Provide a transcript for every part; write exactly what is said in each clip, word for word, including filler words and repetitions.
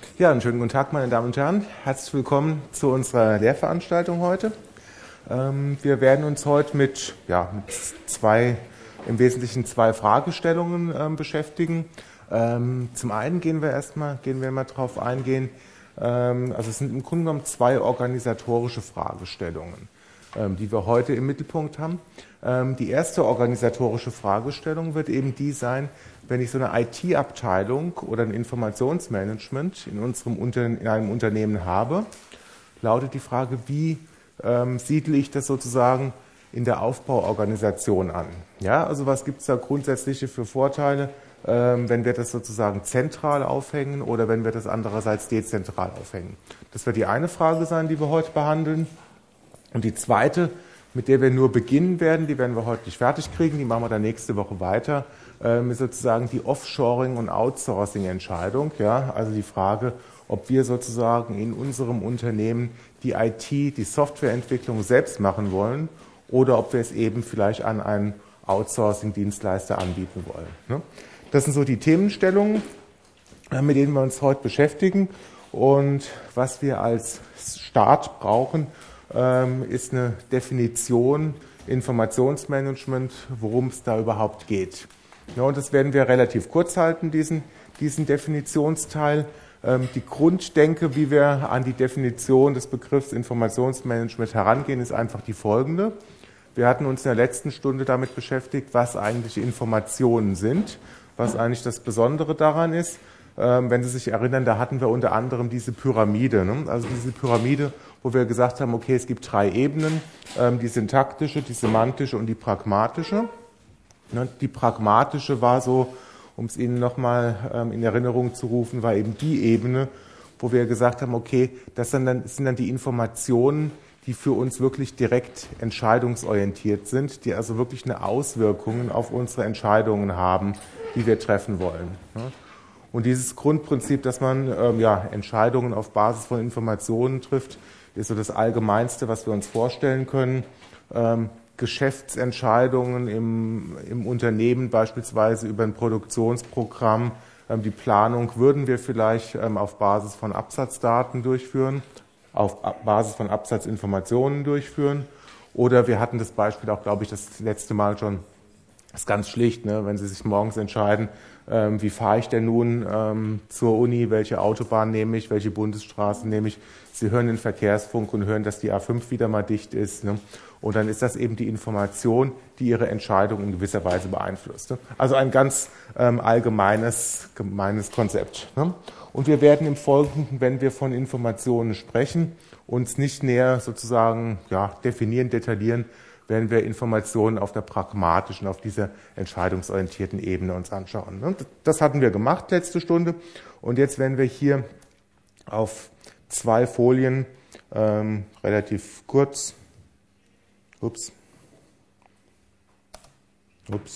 Ja, einen schönen guten Tag, meine Damen und Herren. Herzlich willkommen zu unserer Lehrveranstaltung heute. Ähm, wir werden uns heute mit, ja, mit zwei, im Wesentlichen zwei Fragestellungen ähm, beschäftigen. Ähm, zum einen gehen wir erstmal, gehen wir mal drauf eingehen, ähm, also es sind im Grunde genommen zwei organisatorische Fragestellungen, ähm, die wir heute im Mittelpunkt haben. Ähm, die erste organisatorische Fragestellung wird eben die sein, wenn ich so eine I T-Abteilung oder ein Informationsmanagement in, unserem Unter in einem Unternehmen habe, lautet die Frage, wie ähm, siedle ich das sozusagen in der Aufbauorganisation an? Ja, also was gibt es da grundsätzliche für Vorteile, ähm, wenn wir das sozusagen zentral aufhängen oder wenn wir das andererseits dezentral aufhängen? Das wird die eine Frage sein, die wir heute behandeln. Und die zweite, mit der wir nur beginnen werden, die werden wir heute nicht fertig kriegen, die machen wir dann nächste Woche weiter, ähm, ist sozusagen die Offshoring- und Outsourcing-Entscheidung. Ja? Also die Frage, ob wir sozusagen in unserem Unternehmen die I T, die Softwareentwicklung selbst machen wollen oder ob wir es eben vielleicht an einen Outsourcing-Dienstleister anbieten wollen. Ne? Das sind so die Themenstellungen, mit denen wir uns heute beschäftigen. Und was wir als Start brauchen, ist eine Definition, Informationsmanagement, worum es da überhaupt geht. Ja, und das werden wir relativ kurz halten, diesen, diesen Definitionsteil. Die Grunddenke, wie wir an die Definition des Begriffs Informationsmanagement herangehen, ist einfach die folgende. Wir hatten uns in der letzten Stunde damit beschäftigt, was eigentlich Informationen sind, was eigentlich das Besondere daran ist. Wenn Sie sich erinnern, da hatten wir unter anderem diese Pyramide, ne? Also diese Pyramide, wo wir gesagt haben, okay, es gibt drei Ebenen, die syntaktische, die semantische und die pragmatische. Die pragmatische war so, um es Ihnen nochmal in Erinnerung zu rufen, war eben die Ebene, wo wir gesagt haben, okay, das sind dann, das sind dann die Informationen, die für uns wirklich direkt entscheidungsorientiert sind, die also wirklich eine Auswirkung auf unsere Entscheidungen haben, die wir treffen wollen. Und dieses Grundprinzip, dass man ähm, ja, Entscheidungen auf Basis von Informationen trifft, ist so das Allgemeinste, was wir uns vorstellen können. Ähm, Geschäftsentscheidungen im, im Unternehmen, beispielsweise über ein Produktionsprogramm, ähm, die Planung würden wir vielleicht ähm, auf Basis von Absatzdaten durchführen, auf Basis von Absatzinformationen durchführen. Oder wir hatten das Beispiel auch, glaube ich, das letzte Mal schon. Das ist ganz schlicht, ne? Wenn Sie sich morgens entscheiden, ähm, wie fahre ich denn nun ähm, zur Uni, welche Autobahn nehme ich, welche Bundesstraße nehme ich. Sie hören den Verkehrsfunk und hören, dass die A fünf wieder mal dicht ist. Ne? Und dann ist das eben die Information, die Ihre Entscheidung in gewisser Weise beeinflusst. Ne? Also ein ganz ähm, allgemeines, gemeines Konzept. Ne? Und wir werden im Folgenden, wenn wir von Informationen sprechen, uns nicht näher sozusagen ja, definieren, detaillieren, werden wir Informationen auf der pragmatischen, auf dieser entscheidungsorientierten Ebene uns anschauen. Das hatten wir gemacht letzte Stunde und jetzt werden wir hier auf zwei Folien ähm, relativ kurz, ups, ups,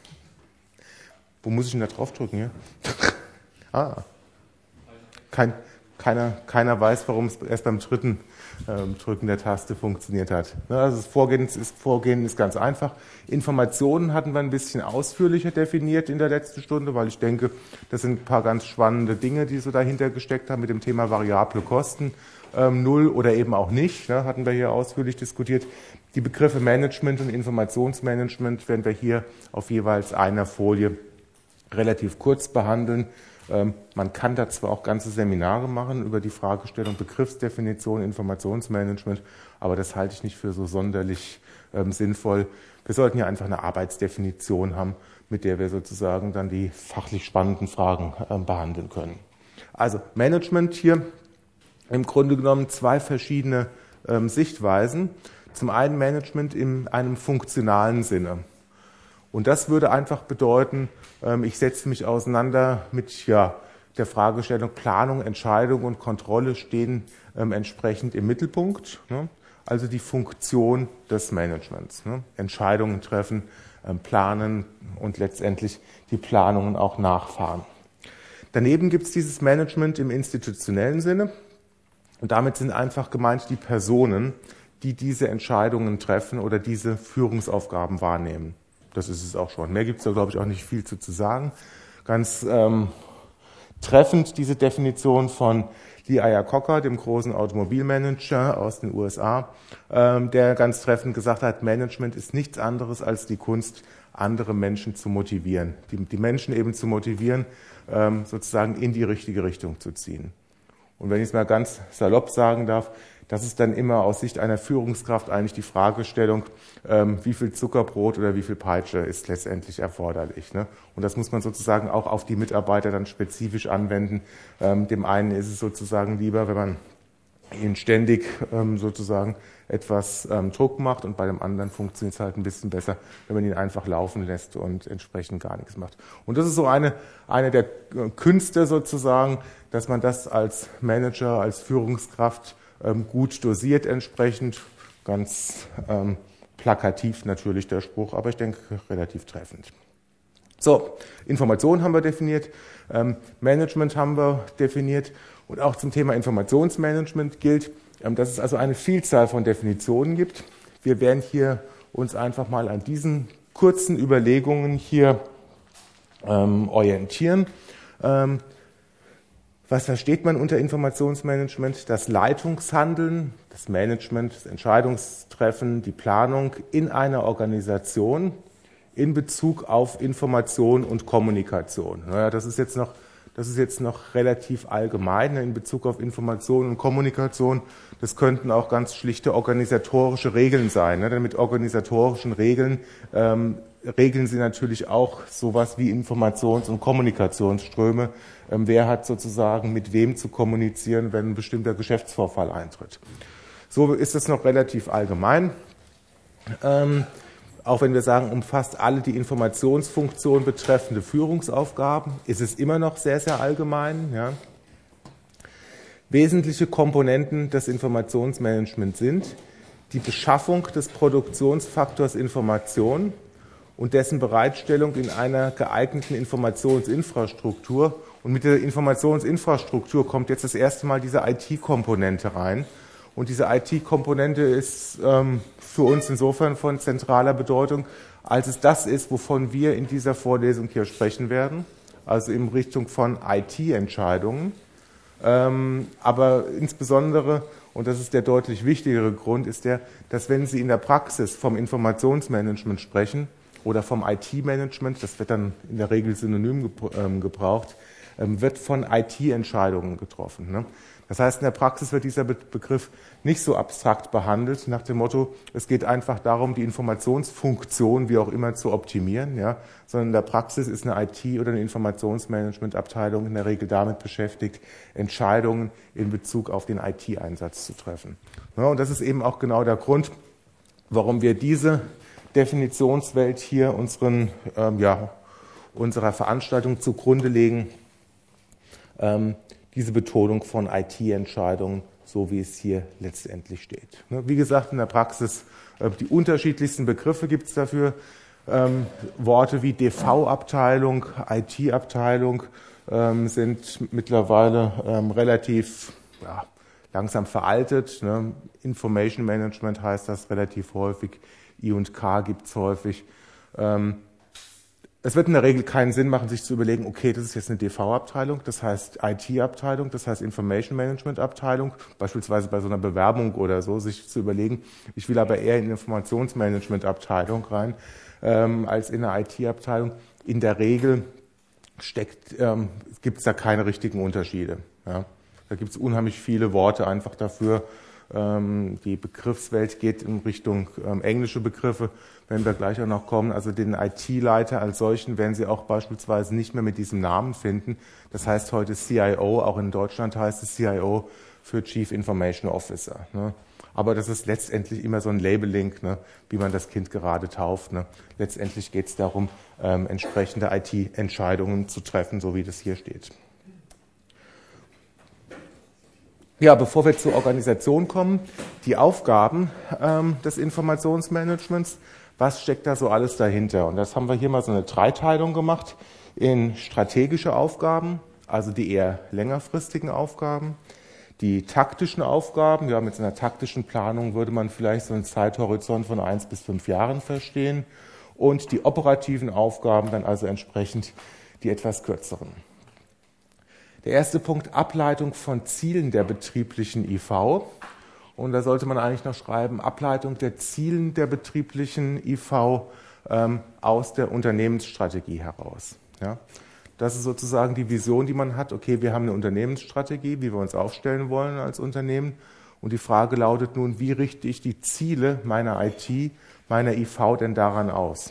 wo muss ich denn da drauf drücken hier? ah, kein, keiner, keiner weiß, warum es erst beim dritten Drücken der Taste funktioniert hat. Also das Vorgehen ist, Vorgehen ist ganz einfach. Informationen hatten wir ein bisschen ausführlicher definiert in der letzten Stunde, weil ich denke, das sind ein paar ganz spannende Dinge, die so dahinter gesteckt haben mit dem Thema variable Kosten. Ähm, null oder eben auch nicht, ne, hatten wir hier ausführlich diskutiert. Die Begriffe Management und Informationsmanagement werden wir hier auf jeweils einer Folie relativ kurz behandeln. Man kann da zwar auch ganze Seminare machen über die Fragestellung Begriffsdefinition, Informationsmanagement, aber das halte ich nicht für so sonderlich ähm, sinnvoll. Wir sollten ja einfach eine Arbeitsdefinition haben, mit der wir sozusagen dann die fachlich spannenden Fragen ähm, behandeln können. Also Management hier im Grunde genommen zwei verschiedene ähm, Sichtweisen. Zum einen Management in einem funktionalen Sinne. Und das würde einfach bedeuten, ich setze mich auseinander mit ja, der Fragestellung Planung, Entscheidung und Kontrolle stehen ähm, entsprechend im Mittelpunkt. Ne? Also die Funktion des Managements. Ne? Entscheidungen treffen, ähm, planen und letztendlich die Planungen auch nachfahren. Daneben gibt es dieses Management im institutionellen Sinne. Und damit sind einfach gemeint die Personen, die diese Entscheidungen treffen oder diese Führungsaufgaben wahrnehmen. Das ist es auch schon. Mehr gibt es da, glaube ich, auch nicht viel zu, zu sagen. Ganz ähm, treffend diese Definition von Lee Iacocca, dem großen Automobilmanager aus den U S A, ähm, der ganz treffend gesagt hat, Management ist nichts anderes als die Kunst, andere Menschen zu motivieren, die, die Menschen eben zu motivieren, ähm, sozusagen in die richtige Richtung zu ziehen. Und wenn ich es mal ganz salopp sagen darf, das ist dann immer aus Sicht einer Führungskraft eigentlich die Fragestellung, ähm, wie viel Zuckerbrot oder wie viel Peitsche ist letztendlich erforderlich. Ne? Und das muss man sozusagen auch auf die Mitarbeiter dann spezifisch anwenden. Ähm, dem einen ist es sozusagen lieber, wenn man ihnen ständig ähm, sozusagen etwas ähm, Druck macht, und bei dem anderen funktioniert es halt ein bisschen besser, wenn man ihn einfach laufen lässt und entsprechend gar nichts macht. Und das ist so eine, eine der Künste sozusagen, dass man das als Manager, als Führungskraft ähm, gut dosiert entsprechend, ganz ähm, plakativ natürlich der Spruch, aber ich denke relativ treffend. So, Information haben wir definiert, ähm, Management haben wir definiert, und auch zum Thema Informationsmanagement gilt, ähm, dass es also eine Vielzahl von Definitionen gibt. Wir werden hier uns einfach mal an diesen kurzen Überlegungen hier ähm, orientieren. Ähm, was versteht man unter Informationsmanagement? Das Leitungshandeln, das Management, das Entscheidungstreffen, die Planung in einer Organisation in Bezug auf Information und Kommunikation. Naja, das ist jetzt noch, das ist jetzt noch relativ allgemein in Bezug auf Information und Kommunikation. Das könnten auch ganz schlichte organisatorische Regeln sein. Denn mit organisatorischen Regeln ähm, regeln Sie natürlich auch sowas wie Informations- und Kommunikationsströme. Ähm, wer hat sozusagen mit wem zu kommunizieren, wenn ein bestimmter Geschäftsvorfall eintritt. So ist es noch relativ allgemein. Ähm, Auch wenn wir sagen, umfasst alle die Informationsfunktion betreffende Führungsaufgaben, ist es immer noch sehr, sehr allgemein. Ja. Wesentliche Komponenten des Informationsmanagements sind die Beschaffung des Produktionsfaktors Information und dessen Bereitstellung in einer geeigneten Informationsinfrastruktur. Und mit der Informationsinfrastruktur kommt jetzt das erste Mal diese I T-Komponente rein. Und diese I T-Komponente ist ähm, für uns insofern von zentraler Bedeutung, als es das ist, wovon wir in dieser Vorlesung hier sprechen werden, also in Richtung von I T-Entscheidungen. Ähm, aber insbesondere, und das ist der deutlich wichtigere Grund, ist der, dass wenn Sie in der Praxis vom Informationsmanagement sprechen oder vom I T-Management, das wird dann in der Regel synonym gebraucht, ähm, wird von I T-Entscheidungen getroffen. Ne? Das heißt, in der Praxis wird dieser Begriff nicht so abstrakt behandelt, nach dem Motto, es geht einfach darum, die Informationsfunktion wie auch immer zu optimieren, ja, sondern in der Praxis ist eine I T- oder eine Informationsmanagementabteilung in der Regel damit beschäftigt, Entscheidungen in Bezug auf den I T-Einsatz zu treffen. Ja, und das ist eben auch genau der Grund, warum wir diese Definitionswelt hier unseren, ähm, ja, unserer Veranstaltung zugrunde legen, ähm, diese Betonung von I T-Entscheidungen, so wie es hier letztendlich steht. Wie gesagt, in der Praxis die unterschiedlichsten Begriffe gibt es dafür. Ähm, Worte wie D V-Abteilung, I T-Abteilung ähm, sind mittlerweile ähm, relativ ja, langsam veraltet. Ne? Information Management heißt das relativ häufig, I und K gibt es häufig. Ähm, Es wird in der Regel keinen Sinn machen, sich zu überlegen, okay, das ist jetzt eine D V-Abteilung, das heißt I T-Abteilung, das heißt Information Management-Abteilung, beispielsweise bei so einer Bewerbung oder so, sich zu überlegen, ich will aber eher in eine Informationsmanagement-Abteilung rein, ähm, als in eine I T-Abteilung. In der Regel steckt, ähm, gibt es da keine richtigen Unterschiede. Ja. Da gibt es unheimlich viele Worte einfach dafür. Ähm, die Begriffswelt geht in Richtung ähm, englische Begriffe, wenn wir gleich auch noch kommen. Also den I T-Leiter als solchen werden Sie auch beispielsweise nicht mehr mit diesem Namen finden. Das heißt heute C I O, auch in Deutschland heißt es C I O für Chief Information Officer. Ne? Aber das ist letztendlich immer so ein Labeling, ne? Wie man das Kind gerade tauft. Ne? Letztendlich geht es darum, ähm, entsprechende I T-Entscheidungen zu treffen, so wie das hier steht. Ja, bevor wir zur Organisation kommen, die Aufgaben ähm, des Informationsmanagements, was steckt da so alles dahinter? Und das haben wir hier mal so eine Dreiteilung gemacht in strategische Aufgaben, also die eher längerfristigen Aufgaben, die taktischen Aufgaben, ja, mit so einer taktischen Planung würde man vielleicht so einen Zeithorizont von eins bis fünf Jahren verstehen, und die operativen Aufgaben dann also entsprechend die etwas kürzeren. Der erste Punkt, Ableitung von Zielen der betrieblichen I V. Und da sollte man eigentlich noch schreiben, Ableitung der Zielen der betrieblichen I V ähm, aus der Unternehmensstrategie heraus. Ja? Das ist sozusagen die Vision, die man hat. Okay, wir haben eine Unternehmensstrategie, wie wir uns aufstellen wollen als Unternehmen. Und die Frage lautet nun, wie richte ich die Ziele meiner I T, meiner I V denn daran aus?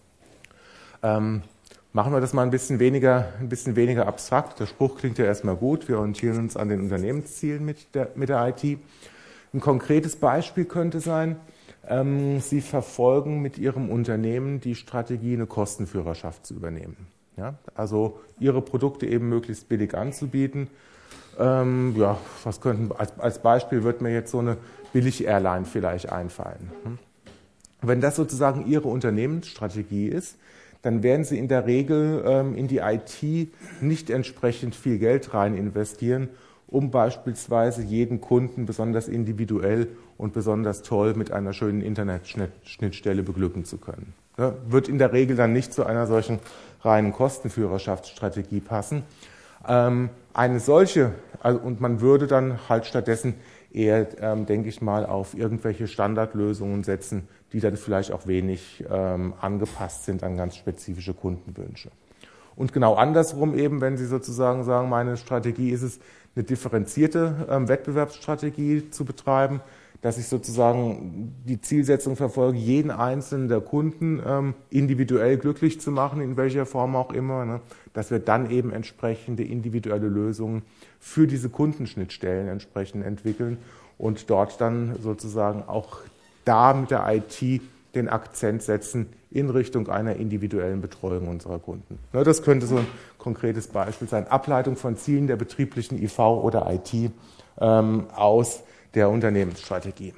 Ähm, machen wir das mal ein bisschen weniger, ein bisschen weniger abstrakt. Der Spruch klingt ja erstmal gut. Wir orientieren uns an den Unternehmenszielen mit der, mit der I T. Ein konkretes Beispiel könnte sein, ähm, Sie verfolgen mit Ihrem Unternehmen die Strategie, eine Kostenführerschaft zu übernehmen. Ja, also Ihre Produkte eben möglichst billig anzubieten. Ähm, ja, was könnten, als, als Beispiel wird mir jetzt so eine Billig-Airline vielleicht einfallen. Hm? Wenn das sozusagen Ihre Unternehmensstrategie ist, dann werden Sie in der Regel ähm, in die I T nicht entsprechend viel Geld rein investieren, um beispielsweise jeden Kunden besonders individuell und besonders toll mit einer schönen Internetschnittstelle beglücken zu können. Ja, wird in der Regel dann nicht zu einer solchen reinen Kostenführerschaftsstrategie passen. Ähm, eine solche, also, und man würde dann halt stattdessen eher, ähm, denke ich mal, auf irgendwelche Standardlösungen setzen, die dann vielleicht auch wenig ähm, angepasst sind an ganz spezifische Kundenwünsche. Und genau andersrum eben, wenn Sie sozusagen sagen, meine Strategie ist es, eine differenzierte ähm, Wettbewerbsstrategie zu betreiben, dass ich sozusagen die Zielsetzung verfolge, jeden einzelnen der Kunden ähm, individuell glücklich zu machen, in welcher Form auch immer, ne? Dass wir dann eben entsprechende individuelle Lösungen für diese Kundenschnittstellen entsprechend entwickeln und dort dann sozusagen auch da mit der I T den Akzent setzen in Richtung einer individuellen Betreuung unserer Kunden. Ne, das könnte so ein konkretes Beispiel sein. Ableitung von Zielen der betrieblichen I V oder I T ähm, aus der Unternehmensstrategie.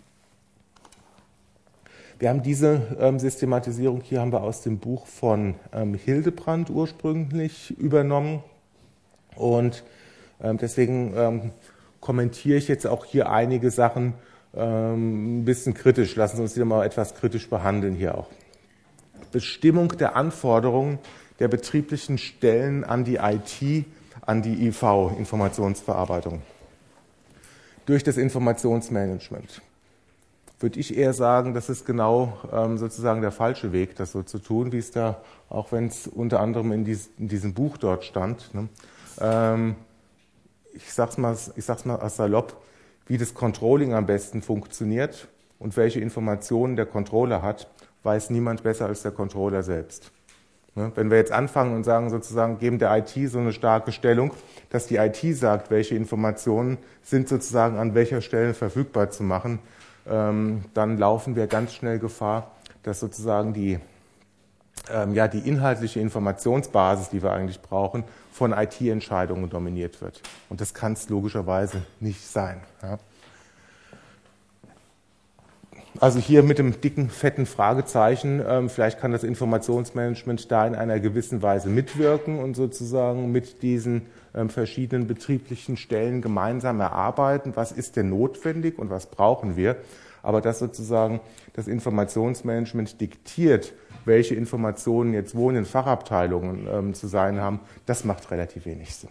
Wir haben diese ähm, Systematisierung hier haben wir aus dem Buch von ähm, Hildebrand ursprünglich übernommen und ähm, deswegen ähm, kommentiere ich jetzt auch hier einige Sachen ähm, ein bisschen kritisch. Lassen Sie uns wieder mal etwas kritisch behandeln hier auch. Bestimmung der Anforderungen der betrieblichen Stellen an die I T, an die I V, Informationsverarbeitung. Durch das Informationsmanagement. Würde ich eher sagen, das ist genau ähm, sozusagen der falsche Weg, das so zu tun, wie es da, auch wenn es unter anderem in, dies, in diesem Buch dort stand. Ne? Ähm, ich sag's mal, ich sag's mal salopp, wie das Controlling am besten funktioniert und welche Informationen der Controller hat, weiß niemand besser als der Controller selbst. Wenn wir jetzt anfangen und sagen sozusagen, geben der I T so eine starke Stellung, dass die I T sagt, welche Informationen sind sozusagen an welcher Stelle verfügbar zu machen, dann laufen wir ganz schnell Gefahr, dass sozusagen die, ja, die inhaltliche Informationsbasis, die wir eigentlich brauchen, von I T-Entscheidungen dominiert wird. Und das kann es logischerweise nicht sein. Ja. Also hier mit dem dicken, fetten Fragezeichen, ähm, vielleicht kann das Informationsmanagement da in einer gewissen Weise mitwirken und sozusagen mit diesen ähm, verschiedenen betrieblichen Stellen gemeinsam erarbeiten, was ist denn notwendig und was brauchen wir. Aber dass sozusagen das Informationsmanagement diktiert, welche Informationen jetzt wo in den Fachabteilungen ähm, zu sein haben, das macht relativ wenig Sinn.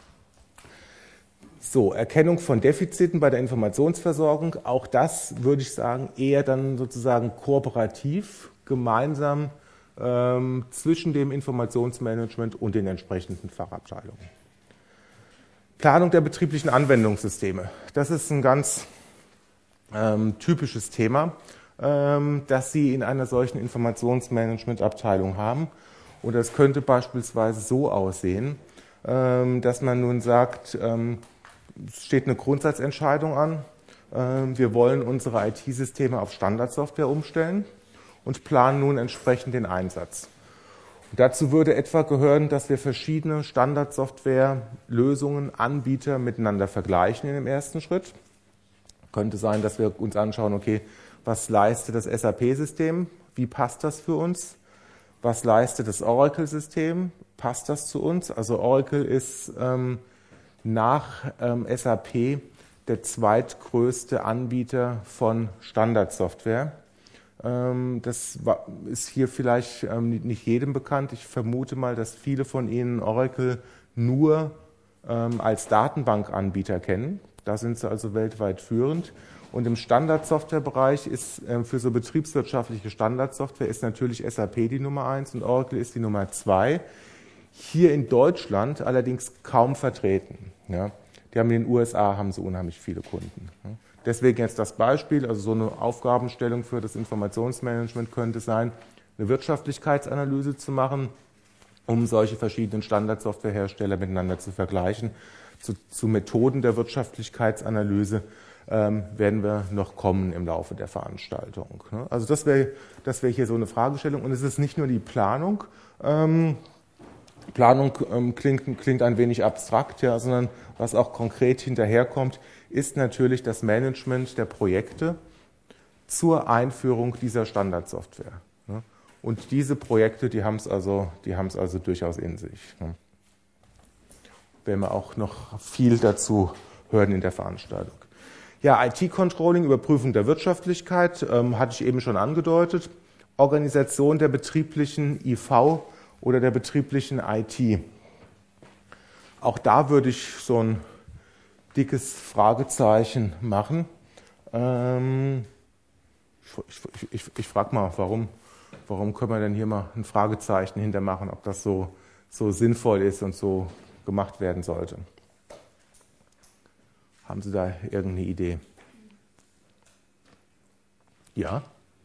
So, Erkennung von Defiziten bei der Informationsversorgung, auch das würde ich sagen, eher dann sozusagen kooperativ, gemeinsam ähm, zwischen dem Informationsmanagement und den entsprechenden Fachabteilungen. Planung der betrieblichen Anwendungssysteme, das ist ein ganz ähm, typisches Thema, ähm, das Sie in einer solchen Informationsmanagementabteilung haben. Und das könnte beispielsweise so aussehen, ähm, dass man nun sagt, ähm, es steht eine Grundsatzentscheidung an. Wir wollen unsere I T-Systeme auf Standardsoftware umstellen und planen nun entsprechend den Einsatz. Und dazu würde etwa gehören, dass wir verschiedene Standardsoftware-Lösungen, Anbieter miteinander vergleichen in dem ersten Schritt. Könnte sein, dass wir uns anschauen, okay, was leistet das S A P-System? Wie passt das für uns? Was leistet das Oracle-System? Passt das zu uns? Also Oracle ist ähm, nach ähm, S A P der zweitgrößte Anbieter von Standardsoftware. Ähm, das war, ist hier vielleicht ähm, nicht jedem bekannt. Ich vermute mal, dass viele von Ihnen Oracle nur ähm, als Datenbankanbieter kennen. Da sind sie also weltweit führend. Und im Standardsoftwarebereich ist ähm, für so betriebswirtschaftliche Standardsoftware ist natürlich S A P die Nummer eins und Oracle ist die Nummer zwei. Hier in Deutschland allerdings kaum vertreten. Ja. Die haben in den U S A haben sie unheimlich viele Kunden. Ja. Deswegen jetzt das Beispiel, also so eine Aufgabenstellung für das Informationsmanagement könnte sein, eine Wirtschaftlichkeitsanalyse zu machen, um solche verschiedenen Standardsoftwarehersteller miteinander zu vergleichen. Zu, zu Methoden der Wirtschaftlichkeitsanalyse ähm, werden wir noch kommen im Laufe der Veranstaltung. Ne? Also das wäre das wäre hier so eine Fragestellung. Und es ist nicht nur die Planung. Ähm, Planung ähm, klingt, klingt ein wenig abstrakt, ja, sondern was auch konkret hinterherkommt, ist natürlich das Management der Projekte zur Einführung dieser Standardsoftware. Ne? Und diese Projekte, die haben es also, die haben es also durchaus in sich. Ne? Werden wir auch noch viel dazu hören in der Veranstaltung. Ja, I T-Controlling, Überprüfung der Wirtschaftlichkeit, ähm, hatte ich eben schon angedeutet. Organisation der betrieblichen I V oder der betrieblichen I T. Auch da würde ich so ein dickes Fragezeichen machen. Ähm, ich ich, ich, ich frage mal, warum, warum können wir denn hier mal ein Fragezeichen hintermachen, ob das so, so sinnvoll ist und so gemacht werden sollte. Haben Sie da irgendeine Idee? Ja?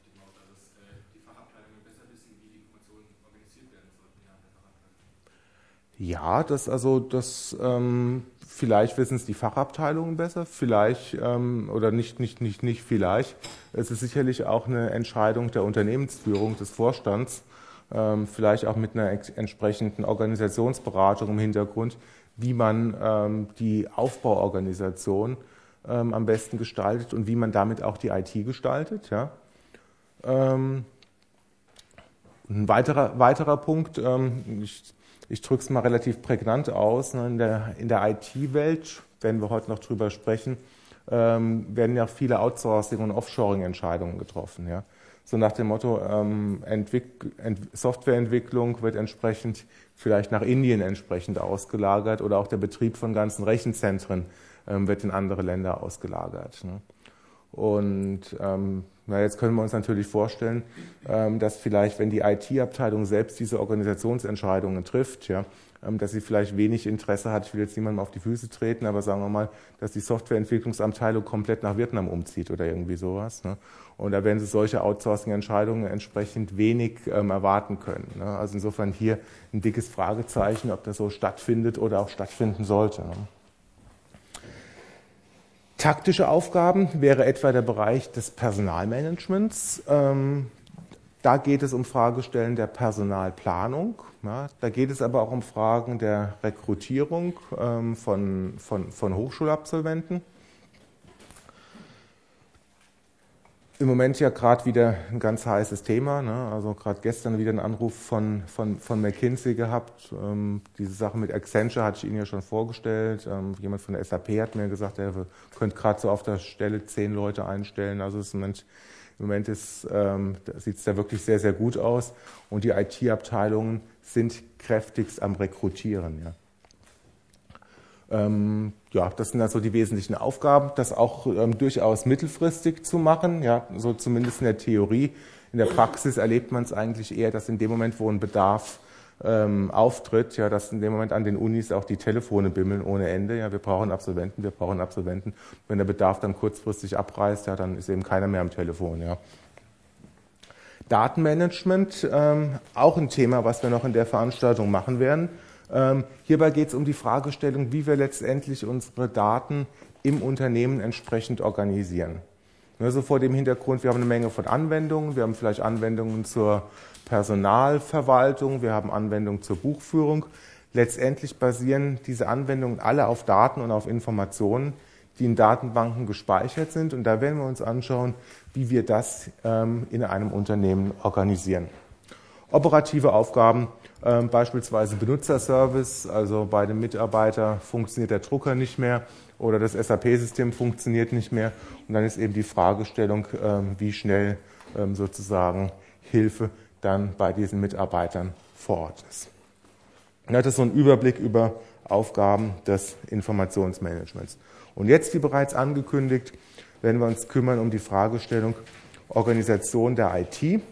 Ja, das also das ähm, vielleicht wissen es die Fachabteilungen besser, vielleicht ähm, oder nicht nicht nicht nicht vielleicht. Es ist sicherlich auch eine Entscheidung der Unternehmensführung, des Vorstands, ähm, vielleicht auch mit einer ex- entsprechenden Organisationsberatung im Hintergrund, wie man ähm, die Aufbauorganisation ähm, am besten gestaltet und wie man damit auch die I T gestaltet. Ja. Ähm, ein weiterer weiterer Punkt. Ähm, ich, Ich drücke es mal relativ prägnant aus. In der, in der I T-Welt, werden wir heute noch drüber sprechen, ähm, werden ja viele Outsourcing- und Offshoring-Entscheidungen getroffen. Ja? So nach dem Motto, ähm, Entwick- Ent- Softwareentwicklung wird entsprechend vielleicht nach Indien entsprechend ausgelagert oder auch der Betrieb von ganzen Rechenzentren ähm, wird in andere Länder ausgelagert. Ne? Und ähm, na, jetzt können wir uns natürlich vorstellen, ähm, dass vielleicht, wenn die I T-Abteilung selbst diese Organisationsentscheidungen trifft, ja, ähm, dass sie vielleicht wenig Interesse hat, ich will jetzt niemandem auf die Füße treten, aber sagen wir mal, dass die Softwareentwicklungsabteilung komplett nach Vietnam umzieht oder irgendwie sowas. Ne? Und da werden sie solche Outsourcing-Entscheidungen entsprechend wenig ähm, erwarten können. Ne? Also insofern hier ein dickes Fragezeichen, ob das so stattfindet oder auch stattfinden sollte. Ne? Taktische Aufgaben wäre etwa der Bereich des Personalmanagements. Ähm, da geht es um Fragestellen der Personalplanung. Ja, da geht es aber auch um Fragen der Rekrutierung ähm, von, von, von Hochschulabsolventen. Im Moment ja gerade wieder ein ganz heißes Thema. Ne? Also gerade gestern wieder einen Anruf von, von, von McKinsey gehabt. Ähm, diese Sache mit Accenture hatte ich Ihnen ja schon vorgestellt. Ähm, jemand von der S A P hat mir gesagt, er könnte gerade so auf der Stelle zehn Leute einstellen. Also im Moment, im Moment ist, ähm, sieht es da wirklich sehr, sehr gut aus. Und die I T-Abteilungen sind kräftigst am Rekrutieren. Ja. Ähm, ja, das sind also die wesentlichen Aufgaben, das auch ähm, durchaus mittelfristig zu machen, ja, so zumindest in der Theorie. In der Praxis erlebt man es eigentlich eher, dass in dem Moment, wo ein Bedarf ähm, auftritt, ja, dass in dem Moment an den Unis auch die Telefone bimmeln ohne Ende. Ja, wir brauchen Absolventen, wir brauchen Absolventen. Wenn der Bedarf dann kurzfristig abreißt, ja, dann ist eben keiner mehr am Telefon. Ja. Datenmanagement, ähm, auch ein Thema, was wir noch in der Veranstaltung machen werden. Ähm, hierbei geht es um die Fragestellung, wie wir letztendlich unsere Daten im Unternehmen entsprechend organisieren. Also vor dem Hintergrund, wir haben eine Menge von Anwendungen, wir haben vielleicht Anwendungen zur Personalverwaltung, wir haben Anwendungen zur Buchführung. Letztendlich basieren diese Anwendungen alle auf Daten und auf Informationen, die in Datenbanken gespeichert sind. Und da werden wir uns anschauen, wie wir das ähm, in einem Unternehmen organisieren. Operative Aufgaben, ähm, beispielsweise Benutzerservice, also bei dem Mitarbeiter funktioniert der Drucker nicht mehr oder das S A P-System funktioniert nicht mehr. Und dann ist eben die Fragestellung, ähm, wie schnell ähm, sozusagen Hilfe dann bei diesen Mitarbeitern vor Ort ist. Ja, das ist so ein Überblick über Aufgaben des Informationsmanagements. Und jetzt, wie bereits angekündigt, werden wir uns kümmern um die Fragestellung Organisation der I T.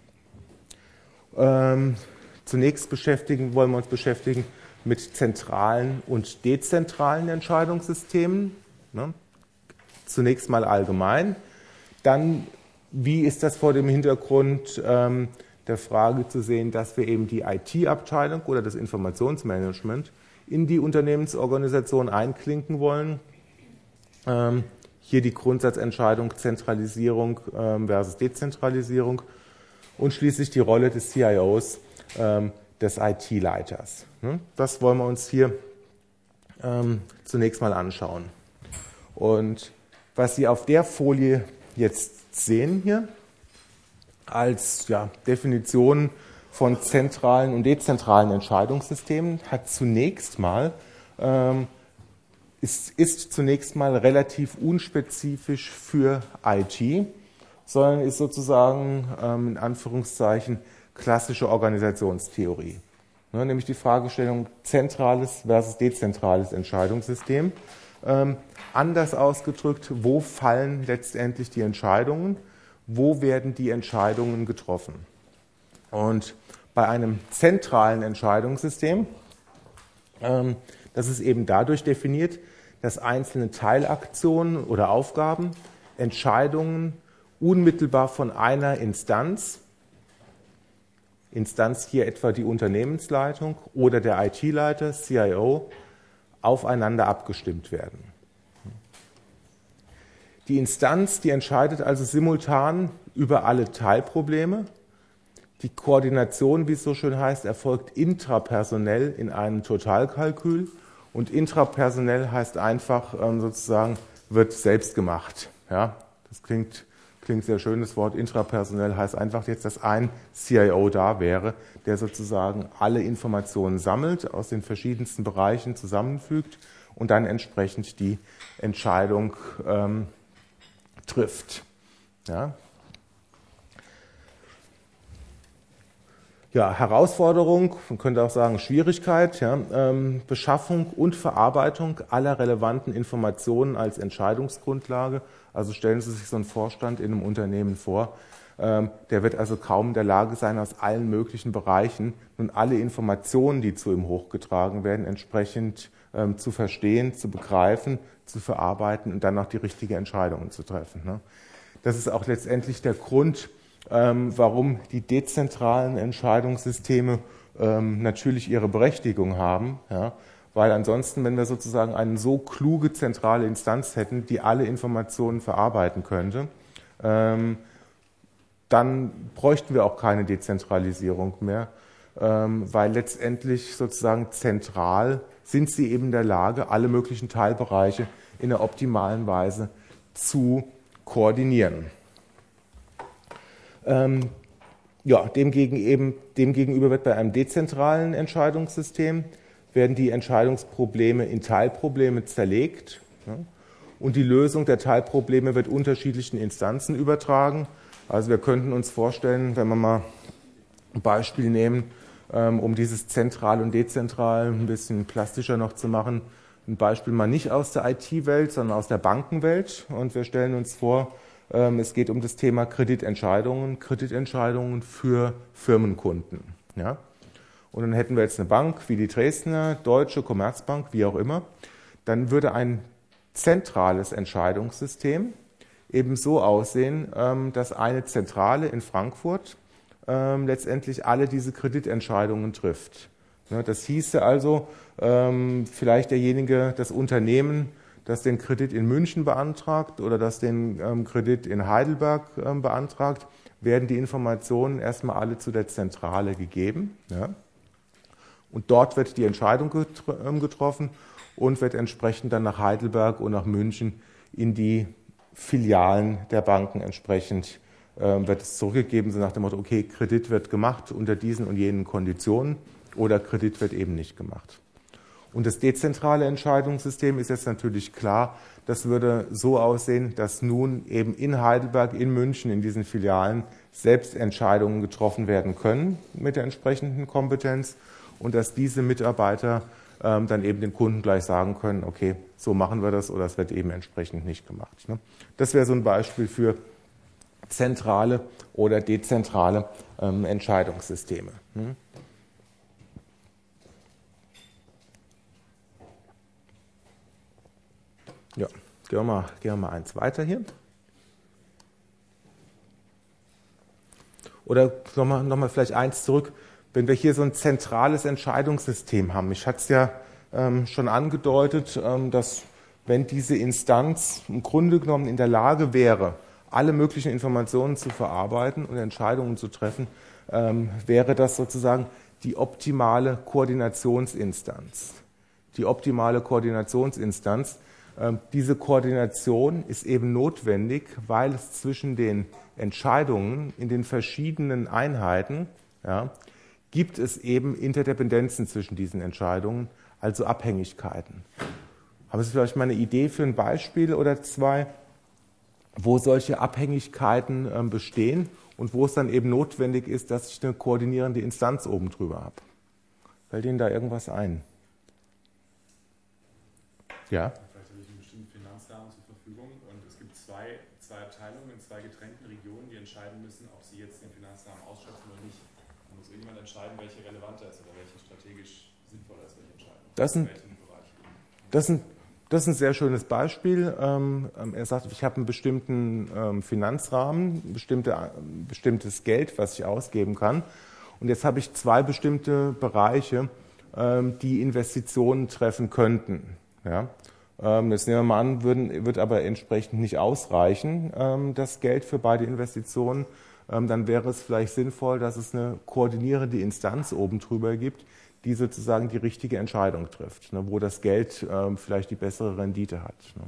Ähm, zunächst beschäftigen, wollen wir uns beschäftigen mit zentralen und dezentralen Entscheidungssystemen. Ne? Zunächst mal allgemein. Dann, wie ist das vor dem Hintergrund ähm, der Frage zu sehen, dass wir eben die I T-Abteilung oder das Informationsmanagement in die Unternehmensorganisation einklinken wollen. Ähm, hier die Grundsatzentscheidung Zentralisierung ähm, versus Dezentralisierung und schließlich die Rolle des C I Os, ähm, des I T-Leiters. Ne? Das wollen wir uns hier ähm, zunächst mal anschauen. Und was Sie auf der Folie jetzt sehen hier, als ja, Definition von zentralen und dezentralen Entscheidungssystemen hat zunächst mal, ähm, ist, ist zunächst mal relativ unspezifisch für I T, sondern ist sozusagen ähm, in Anführungszeichen klassische Organisationstheorie. Ne, nämlich die Fragestellung zentrales versus dezentrales Entscheidungssystem. Ähm, anders ausgedrückt, wo fallen letztendlich die Entscheidungen? Wo werden die Entscheidungen getroffen? Und bei einem zentralen Entscheidungssystem, ähm, das ist eben dadurch definiert, dass einzelne Teilaktionen oder Aufgaben, Entscheidungen unmittelbar von einer Instanz, Instanz hier etwa die Unternehmensleitung oder der I T-Leiter, C I O, aufeinander abgestimmt werden. Die Instanz, die entscheidet also simultan über alle Teilprobleme. Die Koordination, wie es so schön heißt, erfolgt intrapersonell in einem Totalkalkül. Und intrapersonell heißt einfach sozusagen, wird selbst gemacht. Ja, das klingt, klingt sehr schön, das Wort intrapersonell heißt einfach jetzt, dass ein C I O da wäre, der sozusagen alle Informationen sammelt, aus den verschiedensten Bereichen zusammenfügt und dann entsprechend die Entscheidung ähm, trifft. Ja. Ja, Herausforderung, man könnte auch sagen Schwierigkeit, ja, ähm, Beschaffung und Verarbeitung aller relevanten Informationen als Entscheidungsgrundlage. Also stellen Sie sich so einen Vorstand in einem Unternehmen vor, ähm, der wird also kaum in der Lage sein, aus allen möglichen Bereichen nun alle Informationen, die zu ihm hochgetragen werden, entsprechend ähm, zu verstehen, zu begreifen, zu verarbeiten und dann auch die richtige Entscheidung zu treffen. Ne? Das ist auch letztendlich der Grund, ähm, warum die dezentralen Entscheidungssysteme ähm, natürlich ihre Berechtigung haben. Ja? Weil ansonsten, wenn wir sozusagen eine so kluge zentrale Instanz hätten, die alle Informationen verarbeiten könnte, ähm, dann bräuchten wir auch keine Dezentralisierung mehr, ähm, weil letztendlich sozusagen zentral sind sie eben in der Lage, alle möglichen Teilbereiche in der optimalen Weise zu koordinieren. Ähm, ja, demgegen eben, demgegenüber wird bei einem dezentralen Entscheidungssystem werden die Entscheidungsprobleme in Teilprobleme zerlegt, ja, und die Lösung der Teilprobleme wird unterschiedlichen Instanzen übertragen. Also wir könnten uns vorstellen, wenn wir mal ein Beispiel nehmen, ähm, um dieses zentral und dezentral ein bisschen plastischer noch zu machen, ein Beispiel mal nicht aus der I T-Welt, sondern aus der Bankenwelt, und wir stellen uns vor, ähm, es geht um das Thema Kreditentscheidungen, Kreditentscheidungen für Firmenkunden. Ja? Und dann hätten wir jetzt eine Bank wie die Dresdner, Deutsche, Commerzbank, wie auch immer. Dann würde ein zentrales Entscheidungssystem eben so aussehen, dass eine Zentrale in Frankfurt letztendlich alle diese Kreditentscheidungen trifft. Das hieße also, vielleicht derjenige, das Unternehmen, das den Kredit in München beantragt oder das den Kredit in Heidelberg beantragt, werden die Informationen erstmal alle zu der Zentrale gegeben. Ja? Und dort wird die Entscheidung getroffen und wird entsprechend dann nach Heidelberg und nach München in die Filialen der Banken entsprechend äh, wird es zurückgegeben, so nach dem Motto, okay, Kredit wird gemacht unter diesen und jenen Konditionen oder Kredit wird eben nicht gemacht. Und das dezentrale Entscheidungssystem ist jetzt natürlich klar, das würde so aussehen, dass nun eben in Heidelberg, in München, in diesen Filialen selbst Entscheidungen getroffen werden können mit der entsprechenden Kompetenz und dass diese Mitarbeiter ähm, dann eben den Kunden gleich sagen können, okay, so machen wir das oder es wird eben entsprechend nicht gemacht. Ne? Das wäre so ein Beispiel für zentrale oder dezentrale ähm, Entscheidungssysteme. Hm? Ja, gehen wir mal, gehen wir mal eins weiter hier. Oder nochmal noch mal vielleicht eins zurück, wenn wir hier so ein zentrales Entscheidungssystem haben. Ich hatte es ja ähm, schon angedeutet, ähm, dass wenn diese Instanz im Grunde genommen in der Lage wäre, alle möglichen Informationen zu verarbeiten und Entscheidungen zu treffen, ähm, wäre das sozusagen die optimale Koordinationsinstanz. Die optimale Koordinationsinstanz. Ähm, diese Koordination ist eben notwendig, weil es zwischen den Entscheidungen in den verschiedenen Einheiten, ja, gibt es eben Interdependenzen zwischen diesen Entscheidungen, also Abhängigkeiten. Haben Sie vielleicht mal eine Idee für ein Beispiel oder zwei, wo solche Abhängigkeiten ähm, bestehen und wo es dann eben notwendig ist, dass ich eine koordinierende Instanz oben drüber habe? Fällt Ihnen da irgendwas ein? Ja? Vielleicht habe ich einen bestimmten Finanzrahmen zur Verfügung und es gibt zwei, zwei Abteilungen in zwei getrennten Regionen, die entscheiden müssen, ob sie jetzt den Finanzrahmen ausschöpfen oder nicht. Da muss irgendjemand entscheiden, welche relevanter ist oder welche strategisch sinnvoller ist, welche Entscheidung. Das sind, das sind Das ist ein sehr schönes Beispiel. Ähm, er sagt, ich habe einen bestimmten ähm, Finanzrahmen, ein bestimmte, ein bestimmtes Geld, was ich ausgeben kann. Und jetzt habe ich zwei bestimmte Bereiche, ähm, die Investitionen treffen könnten. Ja? Ähm, jetzt nehmen wir mal an, würden, wird aber entsprechend nicht ausreichen, ähm, das Geld für beide Investitionen. Ähm, dann wäre es vielleicht sinnvoll, dass es eine koordinierende Instanz oben drüber gibt, die sozusagen die richtige Entscheidung trifft, ne, wo das Geld ähm, vielleicht die bessere Rendite hat. Ne.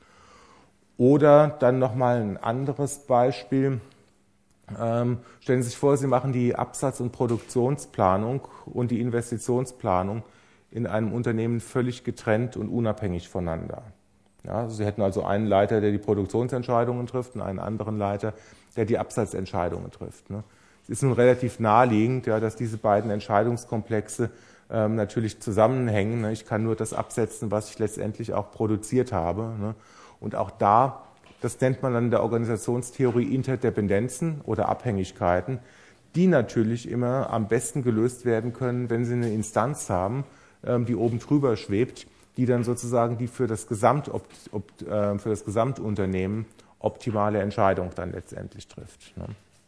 Oder dann nochmal ein anderes Beispiel. Ähm, stellen Sie sich vor, Sie machen die Absatz- und Produktionsplanung und die Investitionsplanung in einem Unternehmen völlig getrennt und unabhängig voneinander. Ja, also Sie hätten also einen Leiter, der die Produktionsentscheidungen trifft und einen anderen Leiter, der die Absatzentscheidungen trifft. Ne. Es ist nun relativ naheliegend, ja, dass diese beiden Entscheidungskomplexe ähm, natürlich zusammenhängen. Ne. Ich kann nur das absetzen, was ich letztendlich auch produziert habe. Ne. Und auch da, das nennt man dann in der Organisationstheorie Interdependenzen oder Abhängigkeiten, die natürlich immer am besten gelöst werden können, wenn Sie eine Instanz haben, ähm, die oben drüber schwebt, die dann sozusagen die für das, Gesamt, ob, ob, äh, für das Gesamtunternehmen optimale Entscheidung dann letztendlich trifft. Ne.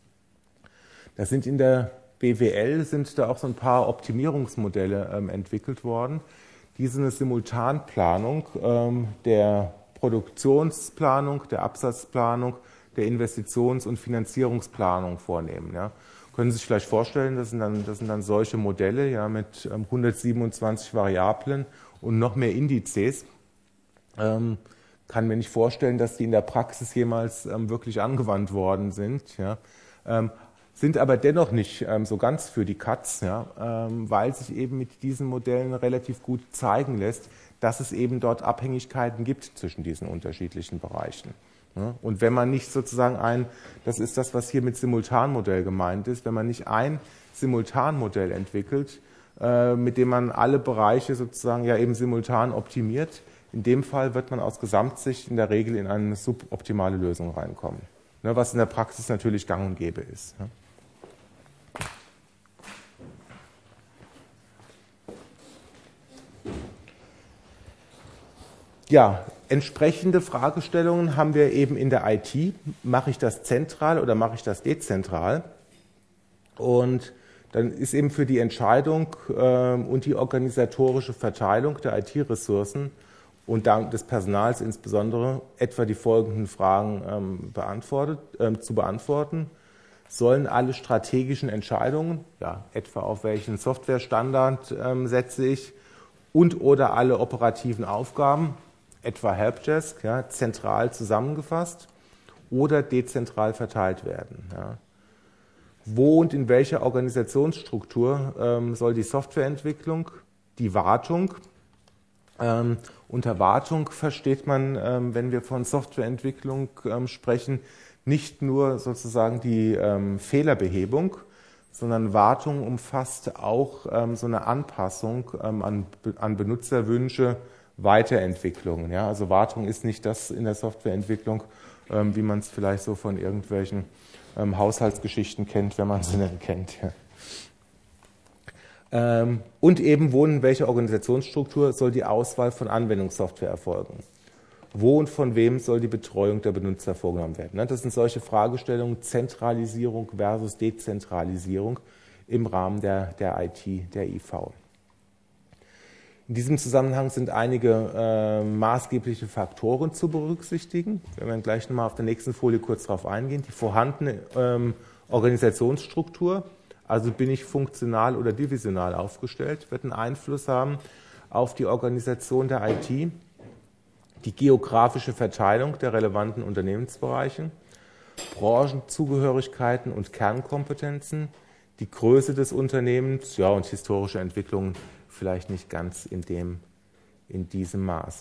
Da sind in der B W L sind da auch so ein paar Optimierungsmodelle ähm, entwickelt worden, die so eine Simultanplanung ähm, der Produktionsplanung, der Absatzplanung, der Investitions- und Finanzierungsplanung vornehmen. Ja. Können Sie sich vielleicht vorstellen, das sind dann, das sind dann solche Modelle, ja, mit ähm, hundertsiebenundzwanzig Variablen und noch mehr Indizes. Ähm, kann mir nicht vorstellen, dass die in der Praxis jemals ähm, wirklich angewandt worden sind. Ja. Ähm, sind aber dennoch nicht ähm, so ganz für die Katz, ja, ähm, weil sich eben mit diesen Modellen relativ gut zeigen lässt, dass es eben dort Abhängigkeiten gibt zwischen diesen unterschiedlichen Bereichen. Ja. Und wenn man nicht sozusagen ein, das ist das, was hier mit Simultanmodell gemeint ist, wenn man nicht ein Simultanmodell entwickelt, äh, mit dem man alle Bereiche sozusagen ja eben simultan optimiert, in dem Fall wird man aus Gesamtsicht in der Regel in eine suboptimale Lösung reinkommen, ne, was in der Praxis natürlich gang und gäbe ist. Ja. Ja, entsprechende Fragestellungen haben wir eben in der I T. Mache ich das zentral oder mache ich das dezentral? Und dann ist eben für die Entscheidung äh, und die organisatorische Verteilung der I T-Ressourcen und des Personals insbesondere etwa die folgenden Fragen ähm, beantwortet, äh, zu beantworten. Sollen alle strategischen Entscheidungen, ja, etwa auf welchen Softwarestandard ähm, setze ich, und oder alle operativen Aufgaben, etwa Helpdesk, ja, zentral zusammengefasst oder dezentral verteilt werden. Ja. Wo und in welcher Organisationsstruktur ähm, soll die Softwareentwicklung, die Wartung, ähm, unter Wartung versteht man, ähm, wenn wir von Softwareentwicklung ähm, sprechen, nicht nur sozusagen die ähm, Fehlerbehebung, sondern Wartung umfasst auch ähm, so eine Anpassung ähm, an, an Benutzerwünsche, Weiterentwicklungen. Ja? Also Wartung ist nicht das in der Softwareentwicklung, ähm, wie man es vielleicht so von irgendwelchen ähm, Haushaltsgeschichten kennt, wenn man sie denn kennt. Ja. Ähm, und eben, wo in welcher Organisationsstruktur soll die Auswahl von Anwendungssoftware erfolgen? Wo und von wem soll die Betreuung der Benutzer vorgenommen werden? Das sind solche Fragestellungen, Zentralisierung versus Dezentralisierung im Rahmen der, der I T, der I V. In diesem Zusammenhang sind einige äh, maßgebliche Faktoren zu berücksichtigen. Wir werden gleich nochmal auf der nächsten Folie kurz darauf eingehen. Die vorhandene ähm, Organisationsstruktur, also bin ich funktional oder divisional aufgestellt, wird einen Einfluss haben auf die Organisation der I T. Die geografische Verteilung der relevanten Unternehmensbereiche, Branchenzugehörigkeiten und Kernkompetenzen, die Größe des Unternehmens, ja, und historische Entwicklungen vielleicht nicht ganz in, dem, in diesem Maße.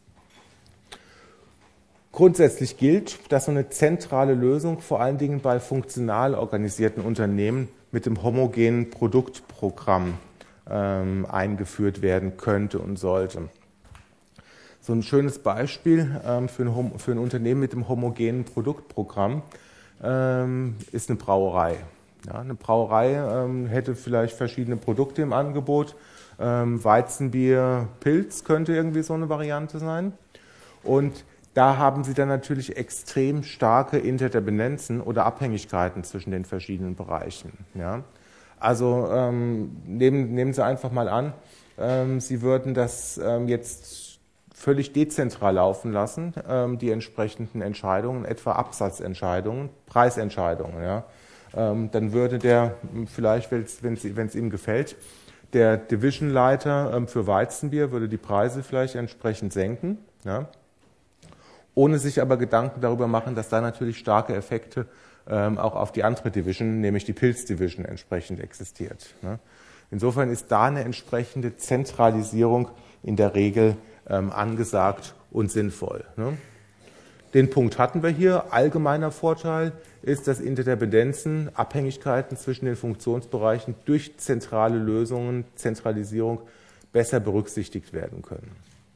Grundsätzlich gilt, dass so eine zentrale Lösung vor allen Dingen bei funktional organisierten Unternehmen mit dem homogenen Produktprogramm ähm, eingeführt werden könnte und sollte. So ein schönes Beispiel ähm, für, ein, für ein Unternehmen mit dem homogenen Produktprogramm ähm, ist eine Brauerei. Ja, eine Brauerei ähm, hätte vielleicht verschiedene Produkte im Angebot. Ähm, Weizenbier, Pilz könnte irgendwie so eine Variante sein. Und da haben Sie dann natürlich extrem starke Interdependenzen oder Abhängigkeiten zwischen den verschiedenen Bereichen. Ja. Also ähm, nehmen, nehmen Sie einfach mal an, ähm, Sie würden das ähm, jetzt völlig dezentral laufen lassen, ähm, die entsprechenden Entscheidungen, etwa Absatzentscheidungen, Preisentscheidungen. Ja. Ähm, dann würde der vielleicht, wenn es ihm gefällt, der Divisionleiter ähm, für Weizenbier würde die Preise vielleicht entsprechend senken, ja, ohne sich aber Gedanken darüber machen, dass da natürlich starke Effekte ähm, auch auf die andere Division, nämlich die Pilz-Division, entsprechend existiert. Ne. Insofern ist da eine entsprechende Zentralisierung in der Regel ähm, angesagt und sinnvoll. Ne. Den Punkt hatten wir hier. Allgemeiner Vorteil ist, dass Interdependenzen, Abhängigkeiten zwischen den Funktionsbereichen durch zentrale Lösungen, Zentralisierung besser berücksichtigt werden können.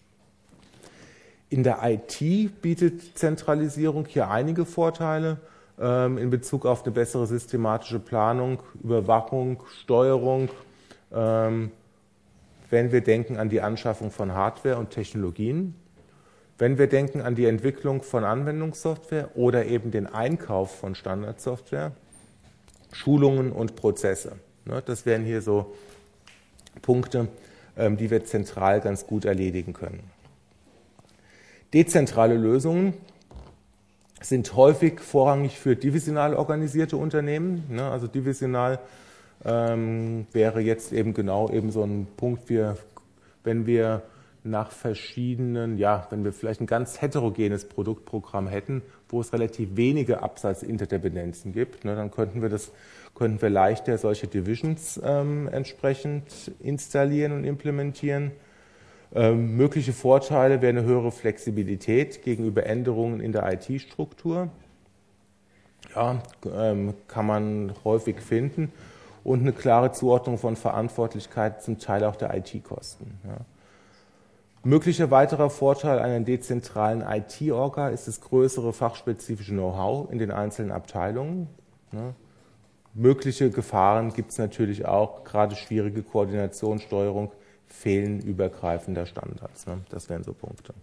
In der I T bietet Zentralisierung hier einige Vorteile ähm, in Bezug auf eine bessere systematische Planung, Überwachung, Steuerung, ähm, wenn wir denken an die Anschaffung von Hardware und Technologien, wenn wir denken an die Entwicklung von Anwendungssoftware oder eben den Einkauf von Standardsoftware, Schulungen und Prozesse. Das wären hier so Punkte, die wir zentral ganz gut erledigen können. Dezentrale Lösungen sind häufig vorrangig für divisional organisierte Unternehmen. Also divisional ähm, wäre jetzt eben genau eben so ein Punkt, wir, wenn wir nach verschiedenen, ja, wenn wir vielleicht ein ganz heterogenes Produktprogramm hätten, wo es relativ wenige Absatzinterdependenzen gibt, ne, dann könnten wir das, könnten wir leichter solche Divisions ähm, entsprechend installieren und implementieren. Ähm, mögliche Vorteile wären eine höhere Flexibilität gegenüber Änderungen in der I T-Struktur. Ja, ähm, kann man häufig finden. Und eine klare Zuordnung von Verantwortlichkeit, zum Teil auch der I T-Kosten. Ja. Möglicher weiterer Vorteil einer dezentralen I T-Orga ist das größere fachspezifische Know-how in den einzelnen Abteilungen. Ja. Mögliche Gefahren gibt es natürlich auch, gerade schwierige Koordination, Steuerung, Fehlen übergreifender Standards. Ne? Das wären so Punkte.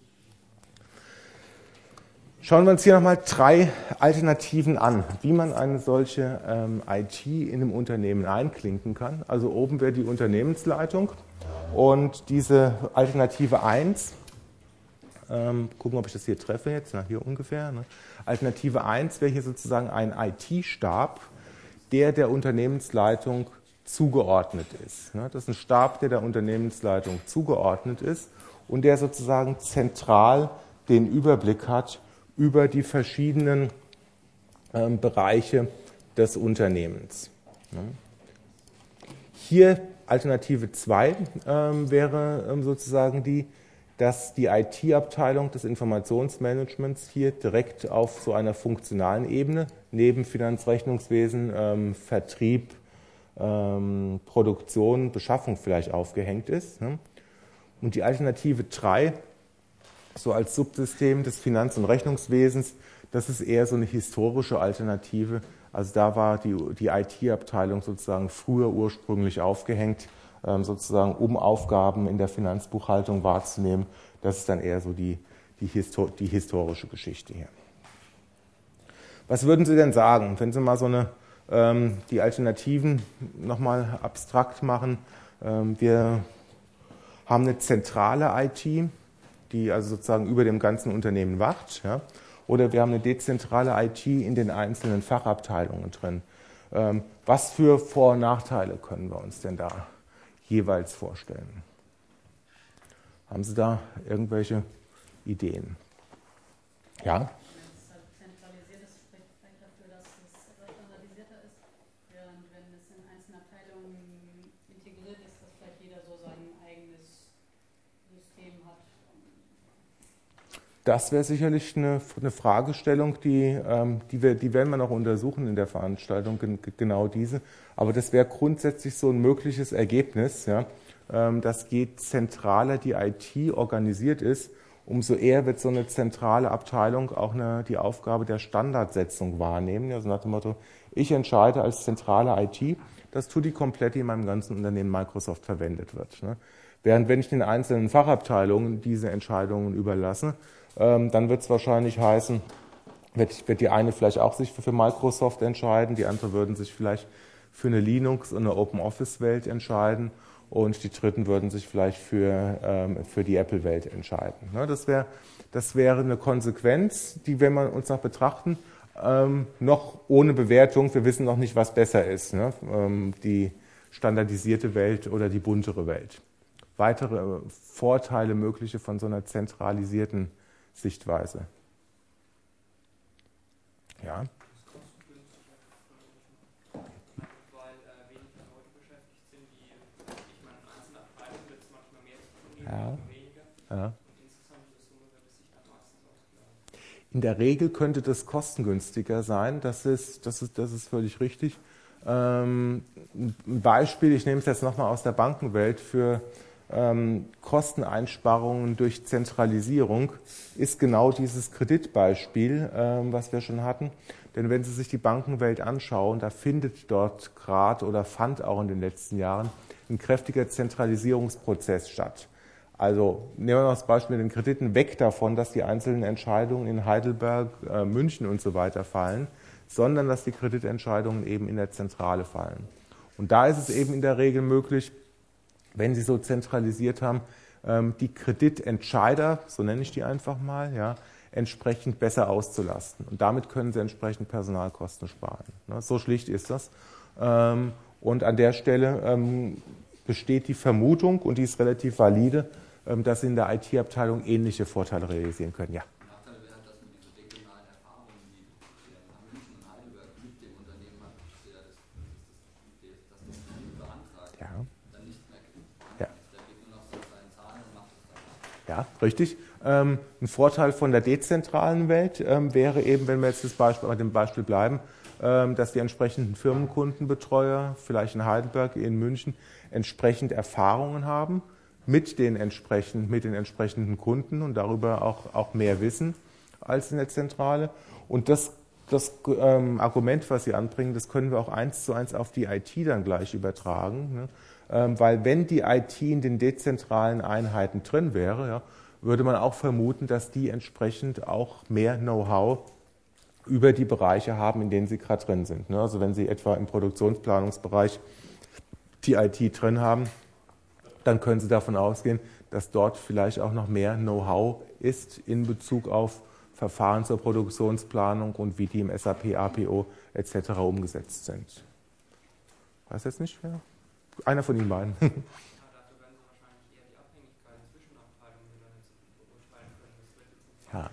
Schauen wir uns hier nochmal drei Alternativen an, wie man eine solche ähm, I T in einem Unternehmen einklinken kann. Also oben wäre die Unternehmensleitung und diese Alternative eins, ähm, gucken, ob ich das hier treffe jetzt, na, hier ungefähr. Ne? Alternative eins wäre hier sozusagen ein I T-Stab, der der Unternehmensleitung zugeordnet ist. Ne? Das ist ein Stab, der der Unternehmensleitung zugeordnet ist und der sozusagen zentral den Überblick hat über die verschiedenen ähm, Bereiche des Unternehmens. Ne? Hier Alternative zwei ähm, wäre ähm, sozusagen die, dass die I T-Abteilung des Informationsmanagements hier direkt auf so einer funktionalen Ebene neben Finanzrechnungswesen, ähm, Vertrieb, ähm, Produktion, Beschaffung vielleicht aufgehängt ist. Ne? Und die Alternative drei, so als Subsystem des Finanz- und Rechnungswesens, das ist eher so eine historische Alternative. Also da war die, die I T-Abteilung sozusagen früher ursprünglich aufgehängt, ähm, sozusagen um Aufgaben in der Finanzbuchhaltung wahrzunehmen. Das ist dann eher so die, die, Histo- die historische Geschichte hier. Was würden Sie denn sagen, wenn Sie mal so eine, ähm, die Alternativen nochmal abstrakt machen? Ähm, wir haben eine zentrale I T, die also sozusagen über dem ganzen Unternehmen wacht, ja? Oder wir haben eine dezentrale I T in den einzelnen Fachabteilungen drin. Ähm, was für Vor- und Nachteile können wir uns denn da jeweils vorstellen? Haben Sie da irgendwelche Ideen? Ja? Das wäre sicherlich eine, eine Fragestellung, die, ähm, die, wir, die werden wir noch untersuchen in der Veranstaltung, genau diese. Aber das wäre grundsätzlich so ein mögliches Ergebnis, ja, ähm, dass je zentraler die I T organisiert ist, umso eher wird so eine zentrale Abteilung auch eine, die Aufgabe der Standardsetzung wahrnehmen. Also nach dem Motto, ich entscheide als zentrale I T, dass Tutti Completi in meinem ganzen Unternehmen Microsoft verwendet wird. Ne? Während wenn ich den einzelnen Fachabteilungen diese Entscheidungen überlasse, dann wird es wahrscheinlich heißen, wird, wird die eine vielleicht auch sich für Microsoft entscheiden, die andere würden sich vielleicht für eine Linux- und eine Open-Office-Welt entscheiden und die dritten würden sich vielleicht für, ähm, für die Apple-Welt entscheiden. Ne, das, wär, das wäre eine Konsequenz, die, wenn wir uns noch betrachten, ähm, noch ohne Bewertung, wir wissen noch nicht, was besser ist, ne, ähm, die standardisierte Welt oder die buntere Welt. Weitere Vorteile mögliche von so einer zentralisierten Sichtweise. Ja. Ja. Ja. In der Regel könnte das kostengünstiger sein, das ist, das ist, das ist völlig richtig. Ähm, ein Beispiel, ich nehme es jetzt nochmal aus der Bankenwelt, für ähm, Kosteneinsparungen durch Zentralisierung ist genau dieses Kreditbeispiel, ähm, was wir schon hatten. Denn wenn Sie sich die Bankenwelt anschauen, da findet dort gerade oder fand auch in den letzten Jahren ein kräftiger Zentralisierungsprozess statt. Also nehmen wir noch das Beispiel mit den Krediten, weg davon, dass die einzelnen Entscheidungen in Heidelberg, äh, München und so weiter fallen, sondern dass die Kreditentscheidungen eben in der Zentrale fallen. Und da ist es eben in der Regel möglich, wenn Sie so zentralisiert haben, ähm, die Kreditentscheider, so nenne ich die einfach mal, ja, entsprechend besser auszulasten. Und damit können Sie entsprechend Personalkosten sparen. Ne? So schlicht ist das. Ähm, und an der Stelle ähm, besteht die Vermutung, und die ist relativ valide, ähm, dass Sie in der I T-Abteilung ähnliche Vorteile realisieren können. Ja. Nachteil wäre halt, dass man diese regionalen Erfahrungen, die München und Heidelberg mit dem Unternehmen hat, dass das, das, das Unternehmen beantragt, Ja. dann nicht mehr kriegt. Ja. Der geht nur noch so seinen Zahlen und macht es dann. Ja, richtig. Ähm, ein Vorteil von der dezentralen Welt ähm, wäre eben, wenn wir jetzt das Beispiel, bei dem Beispiel bleiben, ähm, dass die entsprechenden Firmenkundenbetreuer, vielleicht in Heidelberg, in München, entsprechend Erfahrungen haben mit den, entsprechend, mit den entsprechenden Kunden und darüber auch, auch mehr wissen als in der Zentrale. Und das, das ähm, Argument, was Sie anbringen, das können wir auch eins zu eins auf die I T dann gleich übertragen. Ne? Ähm, weil wenn die I T in den dezentralen Einheiten drin wäre, ja, würde man auch vermuten, dass die entsprechend auch mehr Know-how über die Bereiche haben, in denen sie gerade drin sind. Ne? Also wenn Sie etwa im Produktionsplanungsbereich die I T drin haben, dann können Sie davon ausgehen, dass dort vielleicht auch noch mehr Know-how ist in Bezug auf Verfahren zur Produktionsplanung und wie die im S A P, A P O et cetera umgesetzt sind. Weiß jetzt nicht wer? Einer von Ihnen beiden. Dafür werden Sie wahrscheinlich eher die Abhängigkeiten zwischen Abteilungen beurteilen können. Ja,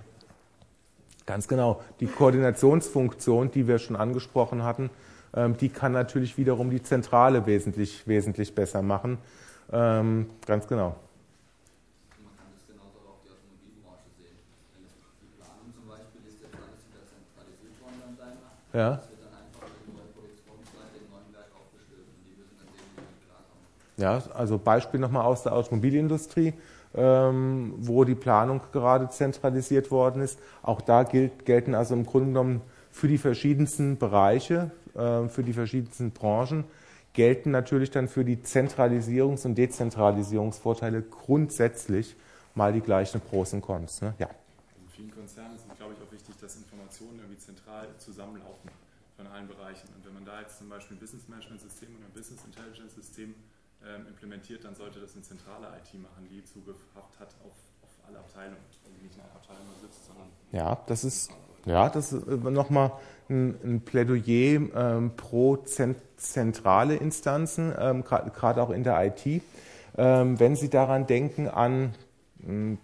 ganz genau. Die Koordinationsfunktion, die wir schon angesprochen hatten, ähm, die kann natürlich wiederum die Zentrale wesentlich, wesentlich besser machen. Ähm, ganz genau. Man kann das genauso Ja. Das wird dann einfach eine neue Produktionsseite im neuen Werk aufgestellt und die müssen dann sehen, wie die klarkommen. Ja, also Beispiel nochmal aus der Automobilindustrie, ähm, wo die Planung gerade zentralisiert worden ist. Auch da gilt, gelten also im Grunde genommen für die verschiedensten Bereiche, äh, für die verschiedensten Branchen, gelten natürlich dann für die Zentralisierungs- und Dezentralisierungsvorteile grundsätzlich mal die gleichen Pros und Cons. Ne? Ja. In vielen Konzernen ist es, glaube ich, auch wichtig, dass Informationen irgendwie zentral zusammenlaufen von allen Bereichen. Und wenn man da jetzt zum Beispiel ein Business Management System oder ein Business Intelligence System ähm, implementiert, dann sollte das eine zentrale I T machen, die Zugriff hat auf, auf alle Abteilungen, also nicht in einer Abteilung sitzt, sondern... Ja, das ist, ja, das ist nochmal ein, ein Plädoyer ähm, pro zent, zentrale Instanzen, ähm, gerade auch in der I T. Ähm, wenn Sie daran denken an ähm,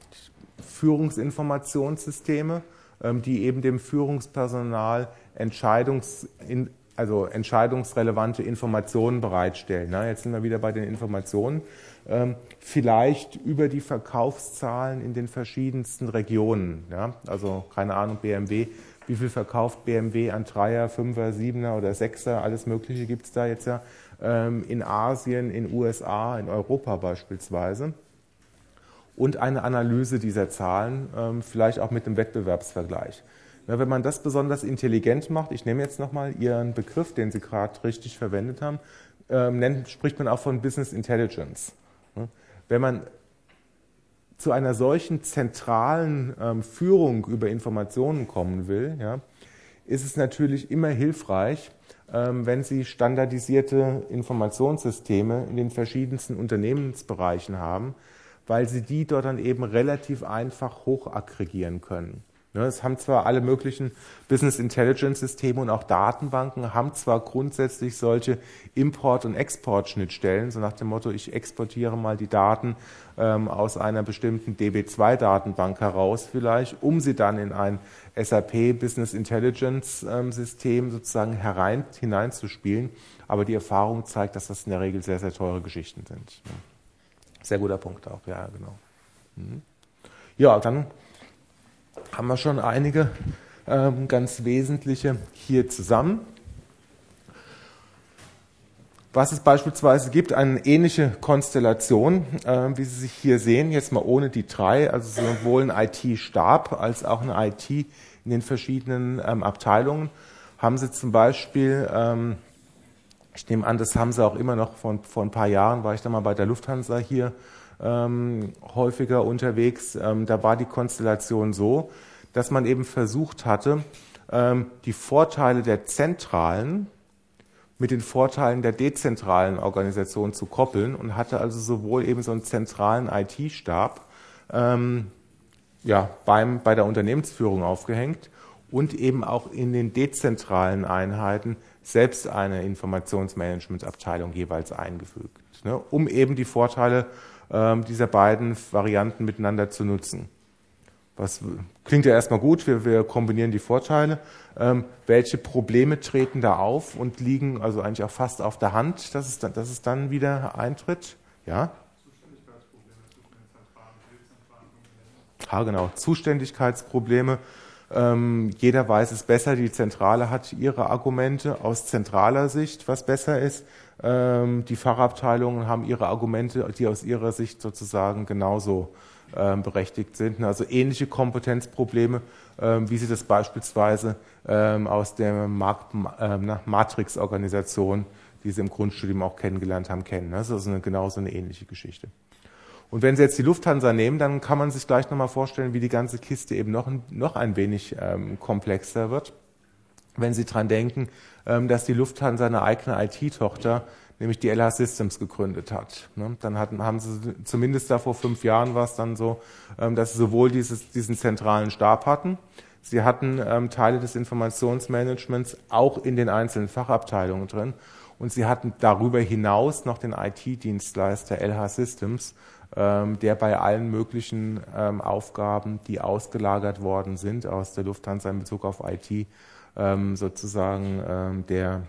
Führungsinformationssysteme, ähm, die eben dem Führungspersonal Entscheidungs, in, also entscheidungsrelevante Informationen bereitstellen. Na, jetzt sind wir wieder bei den Informationen. Ähm, vielleicht über die Verkaufszahlen in den verschiedensten Regionen. Ja? Also keine Ahnung, B M W, wie viel verkauft B M W an Dreier, Fünfer, Siebener oder Sechser, alles Mögliche gibt es da jetzt ja ähm, in Asien, in U S A, in Europa beispielsweise. Und eine Analyse dieser Zahlen, ähm, vielleicht auch mit einem Wettbewerbsvergleich. Ja, wenn man das besonders intelligent macht, ich nehme jetzt nochmal Ihren Begriff, den Sie gerade richtig verwendet haben, ähm, nennt, spricht man auch von Business Intelligence. Wenn man zu einer solchen zentralen ähm, Führung über Informationen kommen will, ja, ist es natürlich immer hilfreich, ähm, wenn Sie standardisierte Informationssysteme in den verschiedensten Unternehmensbereichen haben, weil Sie die dort dann eben relativ einfach hochaggregieren können. Es haben zwar alle möglichen Business Intelligence Systeme und auch Datenbanken, haben zwar grundsätzlich solche Import- und Export-Schnittstellen, so nach dem Motto, ich exportiere mal die Daten ähm, aus einer bestimmten D B zwei Datenbank heraus vielleicht, um sie dann in ein S A P Business Intelligence ähm, System sozusagen herein, hineinzuspielen. Aber die Erfahrung zeigt, dass das in der Regel sehr, sehr teure Geschichten sind. Sehr guter Punkt auch, ja, genau. Mhm. Ja, dann haben wir schon einige ähm, ganz wesentliche hier zusammen. Was es beispielsweise gibt, eine ähnliche Konstellation, äh, wie Sie sich hier sehen, jetzt mal ohne die drei, also sowohl ein I T-Stab als auch eine I T in den verschiedenen ähm, Abteilungen, haben Sie zum Beispiel, ähm, ich nehme an, das haben Sie auch immer noch, vor, vor ein paar Jahren war ich da mal bei der Lufthansa hier, Ähm, häufiger unterwegs. Ähm, da war die Konstellation so, dass man eben versucht hatte, ähm, die Vorteile der zentralen mit den Vorteilen der dezentralen Organisation zu koppeln und hatte also sowohl eben so einen zentralen I T-Stab ähm, ja, beim, bei der Unternehmensführung aufgehängt und eben auch in den dezentralen Einheiten selbst eine Informationsmanagementabteilung jeweils eingefügt, ne, um eben die Vorteile dieser beiden Varianten miteinander zu nutzen. Was klingt ja erstmal gut, wir, wir kombinieren die Vorteile. Ähm, welche Probleme treten da auf und liegen also eigentlich auch fast auf der Hand, dass es dann, dass es dann wieder eintritt? Ja? Zuständigkeitsprobleme zwischen den zentralen und dezentralen Unternehmen. Ja, genau. Zuständigkeitsprobleme. Ähm, jeder weiß es besser, die Zentrale hat ihre Argumente aus zentraler Sicht, was besser ist. Ähm, die Fachabteilungen haben ihre Argumente, die aus ihrer Sicht sozusagen genauso ähm, berechtigt sind. Also ähnliche Kompetenzprobleme, ähm, wie Sie das beispielsweise ähm, aus der Markt, ähm, Matrix-Organisation, die Sie im Grundstudium auch kennengelernt haben, kennen. Das ist also eine, genauso eine ähnliche Geschichte. Und wenn Sie jetzt die Lufthansa nehmen, dann kann man sich gleich nochmal vorstellen, wie die ganze Kiste eben noch ein, noch ein wenig ähm, komplexer wird. Wenn Sie dran denken, ähm, dass die Lufthansa eine eigene I T-Tochter, nämlich die L H Systems, gegründet hat. Ne? Dann hatten, haben Sie, zumindest da vor fünf Jahren war es dann so, ähm, dass Sie sowohl dieses, diesen zentralen Stab hatten, Sie hatten ähm, Teile des Informationsmanagements auch in den einzelnen Fachabteilungen drin und Sie hatten darüber hinaus noch den I T-Dienstleister L H Systems, der bei allen möglichen ähm, Aufgaben, die ausgelagert worden sind aus der Lufthansa in Bezug auf I T, ähm, sozusagen ähm, der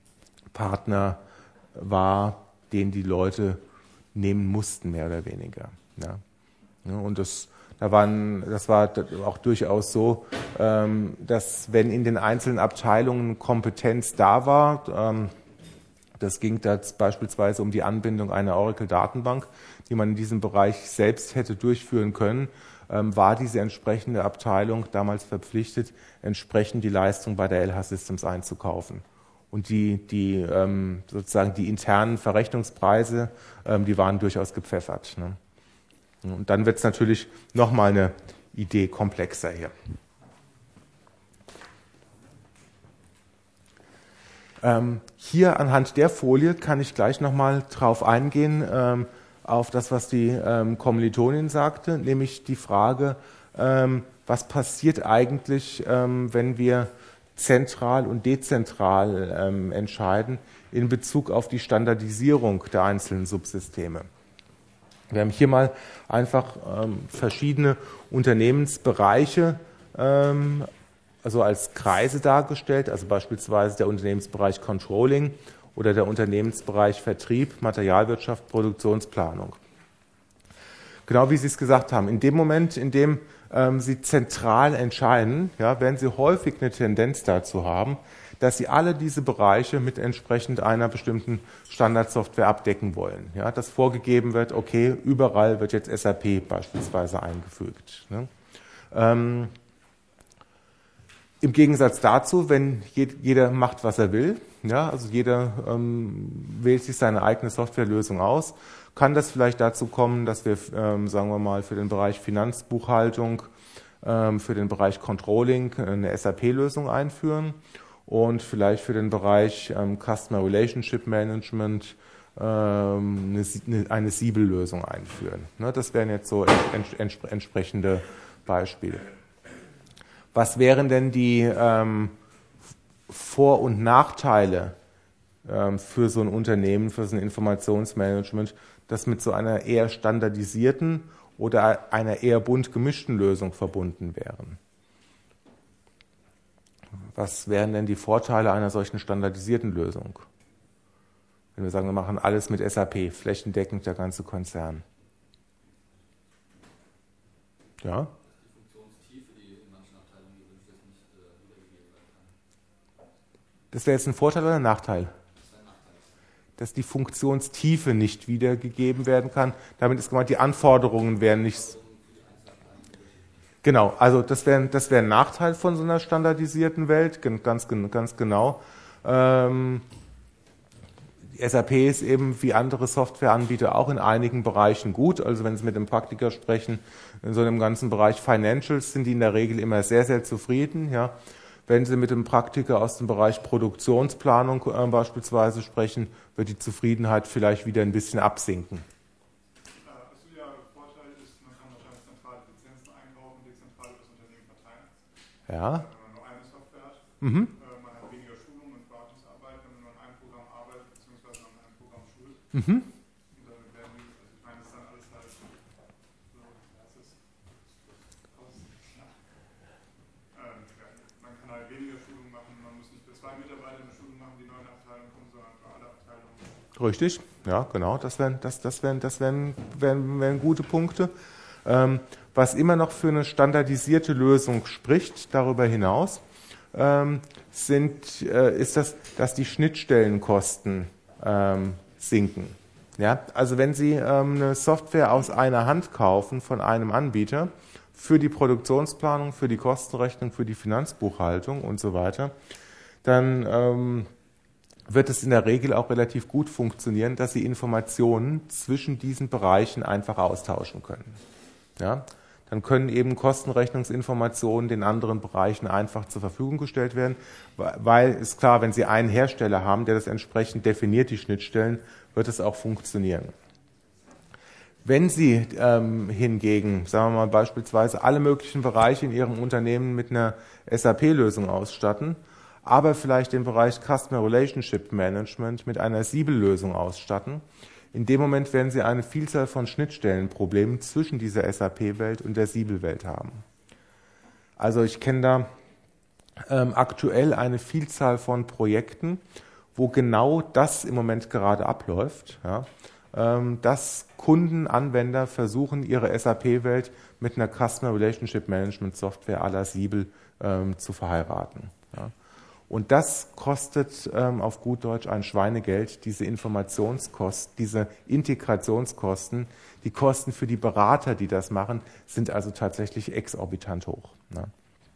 Partner war, den die Leute nehmen mussten, mehr oder weniger. Ja. Ja, und das, da waren, das war auch durchaus so, ähm, dass wenn in den einzelnen Abteilungen Kompetenz da war, ähm, das ging da beispielsweise um die Anbindung einer Oracle-Datenbank, die man in diesem Bereich selbst hätte durchführen können, ähm, war diese entsprechende Abteilung damals verpflichtet, entsprechend die Leistung bei der L H Systems einzukaufen. Und die, die ähm, sozusagen die internen Verrechnungspreise, ähm, die waren durchaus gepfeffert. Ne? Und dann wird es natürlich nochmal eine Idee komplexer hier. Ähm, hier anhand der Folie kann ich gleich nochmal drauf eingehen, ähm, auf das, was die ähm, Kommilitonin sagte, nämlich die Frage, ähm, was passiert eigentlich, ähm, wenn wir zentral und dezentral ähm, entscheiden in Bezug auf die Standardisierung der einzelnen Subsysteme. Wir haben hier mal einfach ähm, verschiedene Unternehmensbereiche ähm, also als Kreise dargestellt, also beispielsweise der Unternehmensbereich Controlling oder der Unternehmensbereich Vertrieb, Materialwirtschaft, Produktionsplanung. Genau wie Sie es gesagt haben, in dem Moment, in dem ähm, Sie zentral entscheiden, ja, werden Sie häufig eine Tendenz dazu haben, dass Sie alle diese Bereiche mit entsprechend einer bestimmten Standardsoftware abdecken wollen. Ja, dass vorgegeben wird, okay, überall wird jetzt S A P beispielsweise eingefügt. Ne? Ähm, Im Gegensatz dazu, wenn jeder macht, was er will, ja, also jeder ähm, wählt sich seine eigene Softwarelösung aus, kann das vielleicht dazu kommen, dass wir, ähm, sagen wir mal, für den Bereich Finanzbuchhaltung, ähm, für den Bereich Controlling eine S A P-Lösung einführen und vielleicht für den Bereich ähm, Customer Relationship Management ähm, eine, eine Siebel-Lösung einführen. Ne, das wären jetzt so ents ents entsprechende Beispiele. Was wären denn die ähm, Vor- und Nachteile ähm, für so ein Unternehmen, für so ein Informationsmanagement, das mit so einer eher standardisierten oder einer eher bunt gemischten Lösung verbunden wären? Was wären denn die Vorteile einer solchen standardisierten Lösung? Wenn wir sagen, wir machen alles mit S A P, flächendeckend der ganze Konzern. Ja? Das wäre jetzt ein Vorteil oder ein Nachteil? Dass die Funktionstiefe nicht wiedergegeben werden kann. Damit ist gemeint, die Anforderungen wären nicht. Genau, also das wäre das wär ein Nachteil von so einer standardisierten Welt, ganz, ganz genau. Ähm, S A P ist eben wie andere Softwareanbieter auch in einigen Bereichen gut. Also wenn Sie mit dem Praktiker sprechen, in so einem ganzen Bereich Financials sind die in der Regel immer sehr, sehr zufrieden, ja. Wenn Sie mit dem Praktiker aus dem Bereich Produktionsplanung äh, beispielsweise sprechen, wird die Zufriedenheit vielleicht wieder ein bisschen absinken. Also der Vorteil ist, man kann wahrscheinlich zentrale Lizenzen einkaufen, dezentral das Unternehmen verteilen. Ja. Wenn man nur eine Software hat, Mhm. äh, man hat weniger Schulung und Wartungsarbeit, wenn man nur an einem Programm arbeitet, beziehungsweise an einem Programm schult. Mhm. Und damit werden die, also ich meine, das ist dann alles halt so, das ist aus, ja. Ähm, ja, man kann halt weniger Schulung machen, man muss nicht für zwei Mitarbeiter eine Schulung machen, die neue Abteilung kommen, sondern für alle Abteilungen. Richtig, ja, genau, das wären, das, das wären, das wären, wären, wären gute Punkte. Ähm, was immer noch für eine standardisierte Lösung spricht, darüber hinaus, ähm, sind, äh, ist das, dass die Schnittstellenkosten ähm, sinken. Ja? Also wenn Sie ähm, eine Software aus einer Hand kaufen von einem Anbieter für die Produktionsplanung, für die Kostenrechnung, für die Finanzbuchhaltung und so weiter, dann ähm, wird es in der Regel auch relativ gut funktionieren, dass Sie Informationen zwischen diesen Bereichen einfach austauschen können. Ja? Dann können eben Kostenrechnungsinformationen den anderen Bereichen einfach zur Verfügung gestellt werden, weil ist klar, wenn Sie einen Hersteller haben, der das entsprechend definiert, die Schnittstellen, wird es auch funktionieren. Wenn Sie ähm, hingegen, sagen wir mal beispielsweise, alle möglichen Bereiche in Ihrem Unternehmen mit einer S A P-Lösung ausstatten, aber vielleicht den Bereich Customer Relationship Management mit einer Siebel-Lösung ausstatten, in dem Moment werden Sie eine Vielzahl von Schnittstellenproblemen zwischen dieser S A P-Welt und der Siebel-Welt haben. Also ich kenne da ähm, aktuell eine Vielzahl von Projekten, wo genau das im Moment gerade abläuft. Ja. ähm, dass Kunden, Anwender versuchen, ihre S A P-Welt mit einer Customer Relationship Management Software à la Siebel ähm, zu verheiraten. Ja. Und das kostet ähm, auf gut Deutsch ein Schweinegeld, diese Informationskosten, diese Integrationskosten, die Kosten für die Berater, die das machen, sind also tatsächlich exorbitant hoch. Ne?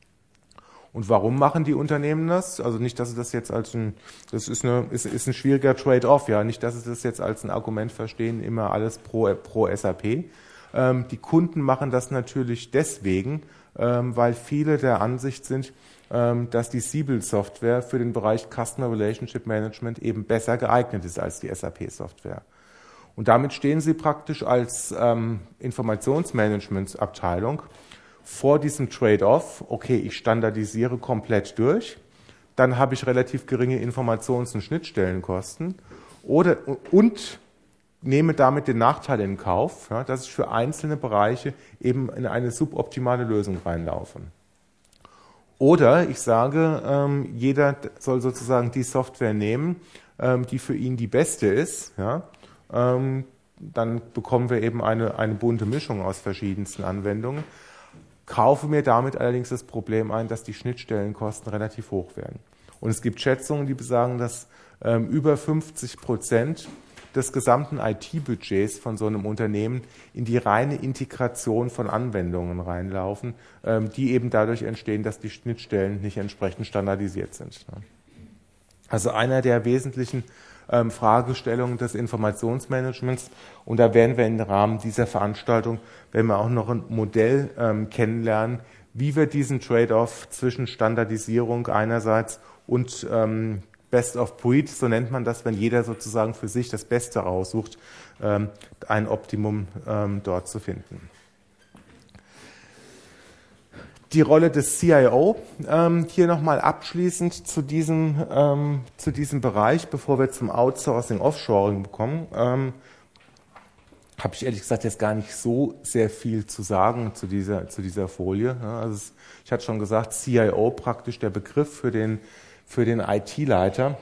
Und warum machen die Unternehmen das? Also nicht, dass sie das jetzt als ein, das ist, eine, ist, ist ein schwieriger Trade-off, ja, nicht, dass sie das jetzt als ein Argument verstehen, immer alles pro, pro S A P. Ähm, die Kunden machen das natürlich deswegen, ähm, weil viele der Ansicht sind, ähm, dass die Siebel-Software für den Bereich Customer Relationship Management eben besser geeignet ist als die S A P-Software. Und damit stehen sie praktisch als ähm, Informationsmanagement-Abteilung vor diesem Trade-off, okay, ich standardisiere komplett durch, dann habe ich relativ geringe Informations- und Schnittstellenkosten oder, und nehme damit den Nachteil in Kauf, ja, dass ich für einzelne Bereiche eben in eine suboptimale Lösung reinlaufe. Oder ich sage, ähm, jeder soll sozusagen die Software nehmen, ähm, die für ihn die beste ist, ja, ähm, dann bekommen wir eben eine, eine bunte Mischung aus verschiedensten Anwendungen. Kaufe mir damit allerdings das Problem ein, dass die Schnittstellenkosten relativ hoch werden. Und es gibt Schätzungen, die besagen, dass ähm, über fünfzig Prozent des gesamten I T-Budgets von so einem Unternehmen in die reine Integration von Anwendungen reinlaufen, ähm, die eben dadurch entstehen, dass die Schnittstellen nicht entsprechend standardisiert sind. Ne? Also einer der wesentlichen ähm, Fragestellungen des Informationsmanagements. Und da werden wir im Rahmen dieser Veranstaltung, werden wir auch noch ein Modell ähm, kennenlernen, wie wir diesen Trade-off zwischen Standardisierung einerseits und ähm, Best of Breed, so nennt man das, wenn jeder sozusagen für sich das Beste raussucht, ähm, ein Optimum ähm, dort zu finden. Die Rolle des C I O, ähm, hier nochmal abschließend zu diesem, ähm, zu diesem Bereich, bevor wir zum Outsourcing, Offshoring kommen, ähm, habe ich ehrlich gesagt jetzt gar nicht so sehr viel zu sagen zu dieser, zu dieser Folie. Ja, also es, ich hatte schon gesagt, C I O praktisch der Begriff für den, für den I T-Leiter.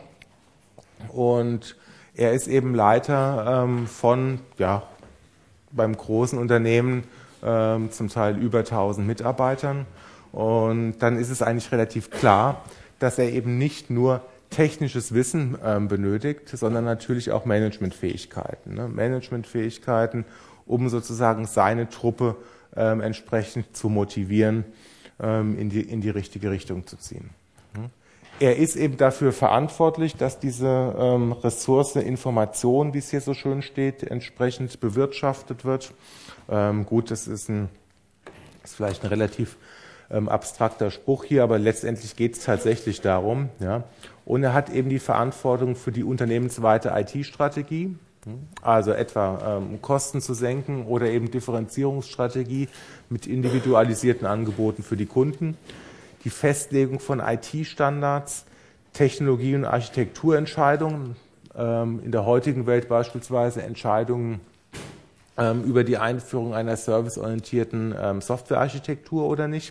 Und er ist eben Leiter ähm, von, ja, beim großen Unternehmen, ähm, zum Teil über tausend Mitarbeitern. Und dann ist es eigentlich relativ klar, dass er eben nicht nur technisches Wissen ähm, benötigt, sondern natürlich auch Managementfähigkeiten. Ne? Managementfähigkeiten, um sozusagen seine Truppe ähm, entsprechend zu motivieren, ähm, in die, in die richtige Richtung zu ziehen. Hm? Er ist eben dafür verantwortlich, dass diese ähm, Ressource Information, wie es hier so schön steht, entsprechend bewirtschaftet wird. Ähm, gut, das ist, ein, ist vielleicht ein relativ ähm, abstrakter Spruch hier, aber letztendlich geht es tatsächlich darum. Ja. Und er hat eben die Verantwortung für die unternehmensweite I T-Strategie, also etwa ähm, Kosten zu senken oder eben Differenzierungsstrategie mit individualisierten Angeboten für die Kunden, die Festlegung von I T-Standards, Technologie- und Architekturentscheidungen, ähm, in der heutigen Welt beispielsweise Entscheidungen ähm, über die Einführung einer serviceorientierten ähm, Softwarearchitektur oder nicht,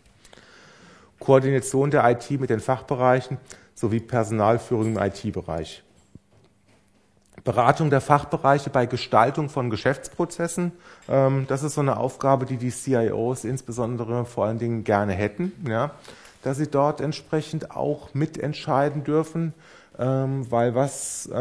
Koordination der I T mit den Fachbereichen sowie Personalführung im I T-Bereich. Beratung der Fachbereiche bei Gestaltung von Geschäftsprozessen. Das ist so eine Aufgabe, die die C I Os insbesondere vor allen Dingen gerne hätten, ja, dass sie dort entsprechend auch mitentscheiden dürfen, weil was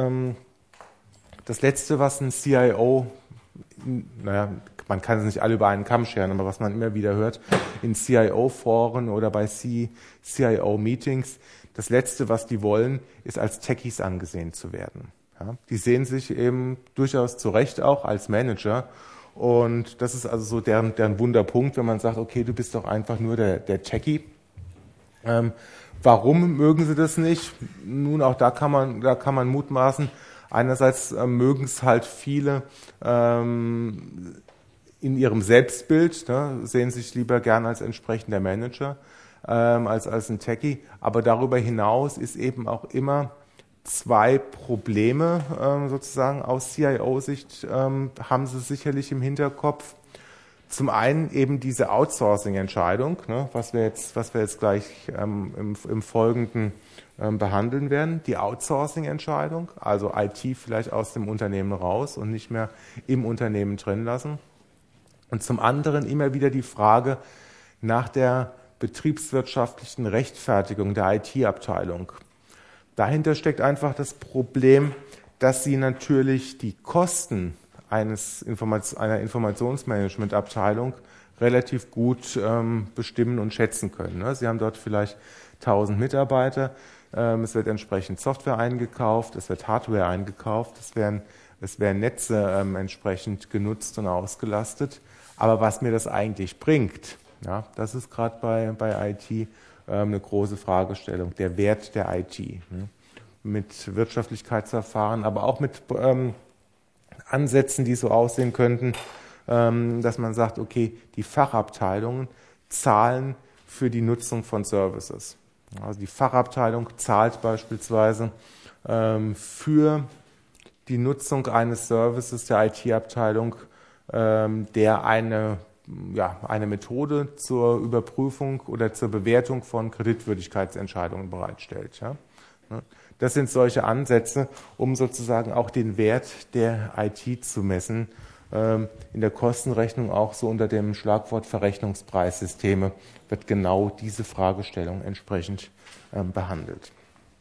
das Letzte, was ein C I O, naja, man kann es nicht alle über einen Kamm scheren, aber was man immer wieder hört in C I O-Foren oder bei C I O-Meetings, das Letzte, was die wollen, ist als Techies angesehen zu werden. Ja, die sehen sich eben durchaus zu Recht auch als Manager und das ist also so deren, deren Wunderpunkt, wenn man sagt, okay, du bist doch einfach nur der, der Techie. Ähm, warum mögen sie das nicht? Nun, auch da kann man, da kann man mutmaßen. Einerseits äh, mögen es halt viele ähm, in ihrem Selbstbild, ne, sehen sich lieber gern als entsprechender Manager ähm, als als ein Techie. Aber darüber hinaus ist eben auch immer zwei Probleme ähm, sozusagen aus C I O-Sicht ähm, haben sie sicherlich im Hinterkopf. Zum einen eben diese Outsourcing-Entscheidung, ne, was wir jetzt, was wir jetzt gleich ähm, im, im Folgenden ähm, behandeln werden. Die Outsourcing-Entscheidung, also I T vielleicht aus dem Unternehmen raus und nicht mehr im Unternehmen drin lassen. Und zum anderen immer wieder die Frage nach der betriebswirtschaftlichen Rechtfertigung der I T-Abteilung. Dahinter steckt einfach das Problem, dass sie natürlich die Kosten eines Informat- einer Informationsmanagement-Abteilung relativ gut ähm, bestimmen und schätzen können. Ne? Sie haben dort vielleicht tausend Mitarbeiter, ähm, es wird entsprechend Software eingekauft, es wird Hardware eingekauft, es werden, es werden Netze ähm, entsprechend genutzt und ausgelastet. Aber was mir das eigentlich bringt, ja, das ist gerade bei, bei I T ähm, eine große Fragestellung, der Wert der I T. Ne? Mit Wirtschaftlichkeitsverfahren, aber auch mit ähm, Ansätzen, die so aussehen könnten, ähm, dass man sagt, okay, die Fachabteilungen zahlen für die Nutzung von Services. Also die Fachabteilung zahlt beispielsweise ähm, für die Nutzung eines Services der I T-Abteilung, ähm, der eine, ja, eine Methode zur Überprüfung oder zur Bewertung von Kreditwürdigkeitsentscheidungen bereitstellt. Ja? Das sind solche Ansätze, um sozusagen auch den Wert der I T zu messen. In der Kostenrechnung auch so unter dem Schlagwort Verrechnungspreissysteme wird genau diese Fragestellung entsprechend behandelt.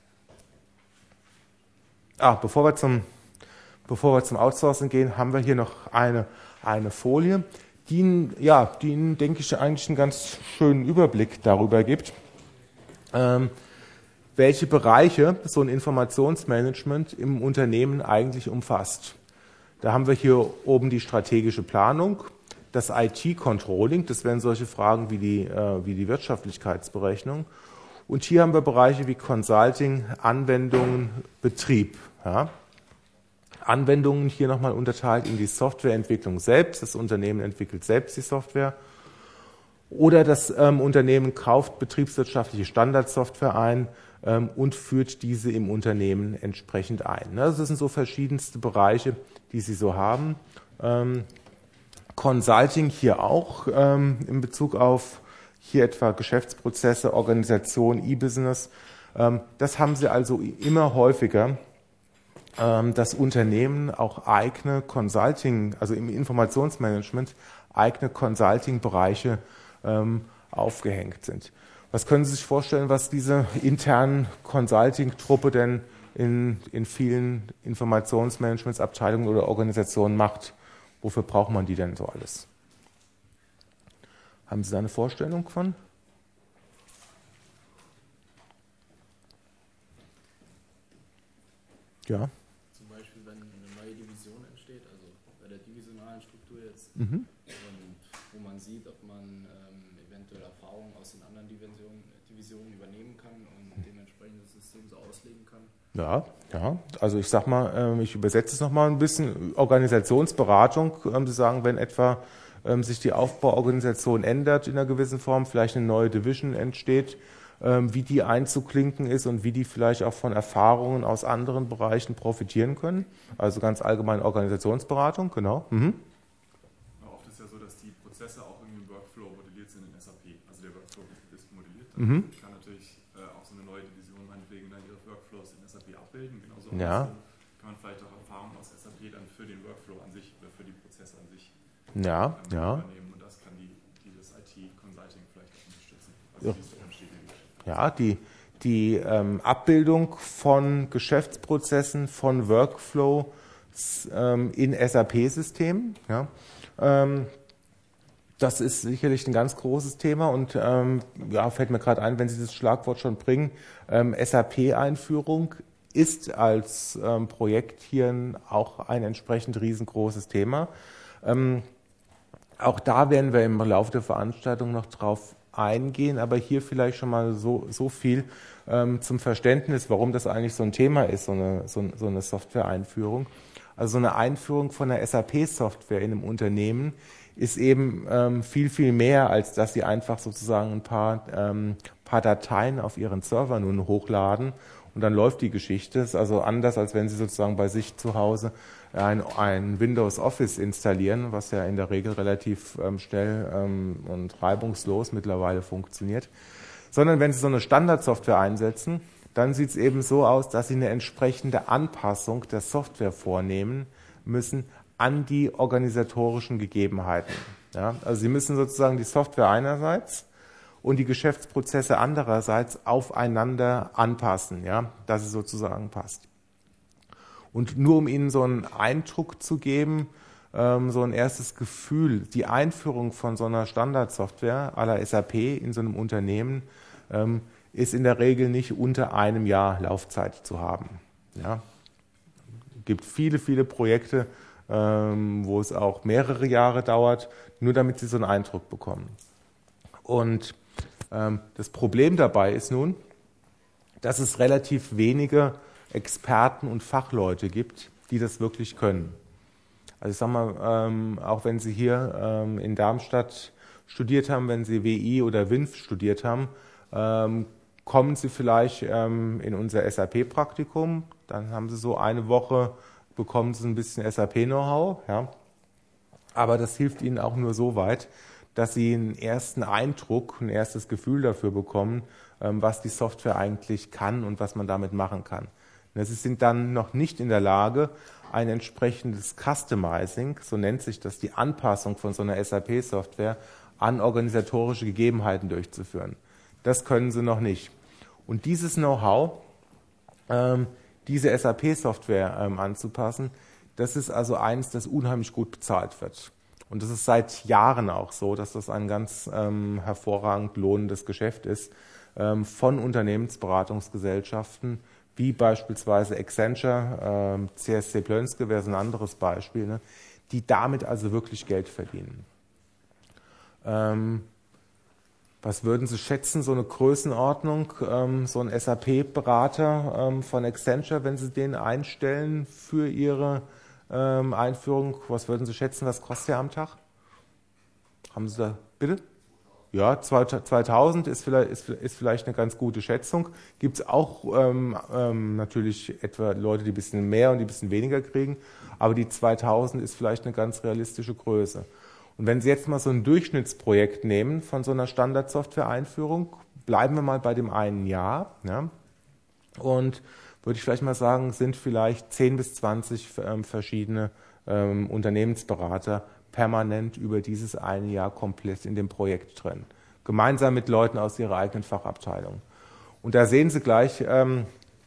Ah, bevor wir zum, bevor wir zum Outsourcing gehen, haben wir hier noch eine, eine Folie, die, ja, die Ihnen, denke ich, eigentlich einen ganz schönen Überblick darüber gibt, ähm, welche Bereiche so ein Informationsmanagement im Unternehmen eigentlich umfasst. Da haben wir hier oben die strategische Planung, das I T-Controlling, das wären solche Fragen wie die, äh, wie die Wirtschaftlichkeitsberechnung. Und hier haben wir Bereiche wie Consulting, Anwendungen, Betrieb. Ja. Anwendungen hier nochmal unterteilt in die Softwareentwicklung selbst, das Unternehmen entwickelt selbst die Software. Oder das ähm, Unternehmen kauft betriebswirtschaftliche Standardsoftware ein ähm, und führt diese im Unternehmen entsprechend ein. Ne? Das sind so verschiedenste Bereiche, die Sie so haben. Ähm, Consulting hier auch ähm, in Bezug auf hier etwa Geschäftsprozesse, Organisation, E-Business. Ähm, das haben Sie also immer häufiger, ähm, dass Unternehmen auch eigene Consulting, also im Informationsmanagement, eigene Consulting-Bereiche ähm, aufgehängt sind. Was können Sie sich vorstellen, was diese internen Consulting-Truppe denn in, in vielen Informationsmanagementsabteilungen oder Organisationen macht? Wofür braucht man die denn so alles? Haben Sie da eine Vorstellung von? Ja. Zum Beispiel, wenn eine neue Division entsteht, also bei der divisionalen Struktur jetzt, Mhm. und wo man sieht, ob man ähm, eventuell Erfahrungen aus den anderen Divisionen, Divisionen übernehmen kann und dementsprechend das System so auslegen kann. Ja, ja. Also ich sag mal, ähm, ich übersetze es nochmal ein bisschen. Organisationsberatung, ähm, Sie sagen, wenn etwa ähm, sich die Aufbauorganisation ändert in einer gewissen Form, vielleicht eine neue Division entsteht, ähm, wie die einzuklinken ist und wie die vielleicht auch von Erfahrungen aus anderen Bereichen profitieren können. Also ganz allgemein Organisationsberatung, genau. Mhm. Oft ist ja so, dass die Prozesse auch irgendwie im Workflow modelliert sind in S A P. Also der Workflow ist modelliert. Mhm. Kann natürlich äh, auch so eine neue Division meinetwegen dann ihre Workflows in S A P abbilden. Genauso Ja. kann man vielleicht auch Erfahrungen aus S A P dann für den Workflow an sich oder für die Prozesse an sich Ja, ähm, ja. übernehmen. Und das kann die, dieses I T-Consulting vielleicht auch unterstützen. Also Ja. dieses verschiedene Geschäfte. Ja, die, die ähm, Abbildung von Geschäftsprozessen, von Workflow ähm, in S A P-Systemen. Ja. Ähm, das ist sicherlich ein ganz großes Thema und ähm, ja, fällt mir gerade ein, wenn Sie das Schlagwort schon bringen, ähm, S A P-Einführung ist als ähm, Projekt hier auch ein entsprechend riesengroßes Thema. Ähm, auch da werden wir im Laufe der Veranstaltung noch drauf eingehen, aber hier vielleicht schon mal so, so viel ähm, zum Verständnis, warum das eigentlich so ein Thema ist, so eine, so, so eine Software-Einführung. Also so eine Einführung von einer S A P-Software in einem Unternehmen ist eben ähm, viel, viel mehr, als dass Sie einfach sozusagen ein paar, ähm, paar Dateien auf Ihren Server nun hochladen und dann läuft die Geschichte. Das ist also anders, als wenn Sie sozusagen bei sich zu Hause ein, ein Windows Office installieren, was ja in der Regel relativ ähm, schnell ähm, und reibungslos mittlerweile funktioniert. Sondern wenn Sie so eine Standardsoftware einsetzen, dann sieht es eben so aus, dass Sie eine entsprechende Anpassung der Software vornehmen müssen an die organisatorischen Gegebenheiten. Ja, also Sie müssen sozusagen die Software einerseits und die Geschäftsprozesse andererseits aufeinander anpassen, ja, dass es sozusagen passt. Und nur um Ihnen so einen Eindruck zu geben, ähm, so ein erstes Gefühl, die Einführung von so einer Standardsoftware à la S A P in so einem Unternehmen ähm, ist in der Regel nicht unter einem Jahr Laufzeit zu haben. Ja. Es gibt viele, viele Projekte, ähm, wo es auch mehrere Jahre dauert, nur damit Sie so einen Eindruck bekommen. Und ähm, das Problem dabei ist nun, dass es relativ wenige Experten und Fachleute gibt, die das wirklich können. Also ich sage mal, ähm, auch wenn Sie hier ähm, in Darmstadt studiert haben, wenn Sie W I oder W I N F studiert haben, ähm, kommen Sie vielleicht ähm, in unser S A P-Praktikum, dann haben Sie so eine Woche, bekommen Sie ein bisschen S A P-Know-how, ja. Aber das hilft Ihnen auch nur so weit, dass Sie einen ersten Eindruck, ein erstes Gefühl dafür bekommen, ähm, was die Software eigentlich kann und was man damit machen kann. Sie sind dann noch nicht in der Lage, ein entsprechendes Customizing, so nennt sich das, die Anpassung von so einer S A P-Software an organisatorische Gegebenheiten durchzuführen. Das können Sie noch nicht. Und dieses Know-how, ähm, diese S A P-Software ähm, anzupassen, das ist also eins, das unheimlich gut bezahlt wird. Und das ist seit Jahren auch so, dass das ein ganz ähm, hervorragend lohnendes Geschäft ist, ähm, von Unternehmensberatungsgesellschaften, wie beispielsweise Accenture, ähm, C S C Plönske wäre so ein anderes Beispiel, ne, die damit also wirklich Geld verdienen. Ähm, Was würden Sie schätzen, so eine Größenordnung, ähm, so ein S A P-Berater ähm, von Accenture, wenn Sie den einstellen für Ihre ähm, Einführung, was würden Sie schätzen, was kostet der am Tag? Haben Sie da, bitte? Ja, zweitausend ist vielleicht, ist, ist vielleicht eine ganz gute Schätzung. Gibt es auch ähm, ähm, natürlich etwa Leute, die ein bisschen mehr und die ein bisschen weniger kriegen, aber die zweitausend ist vielleicht eine ganz realistische Größe. Und wenn Sie jetzt mal so ein Durchschnittsprojekt nehmen von so einer Standardsoftware-Einführung, bleiben wir mal bei dem einen Jahr, ja, und würde ich vielleicht mal sagen, sind vielleicht zehn bis zwanzig ähm, verschiedene ähm, Unternehmensberater permanent über dieses eine Jahr komplett in dem Projekt drin, gemeinsam mit Leuten aus ihrer eigenen Fachabteilung. Und da sehen Sie gleich, ähm,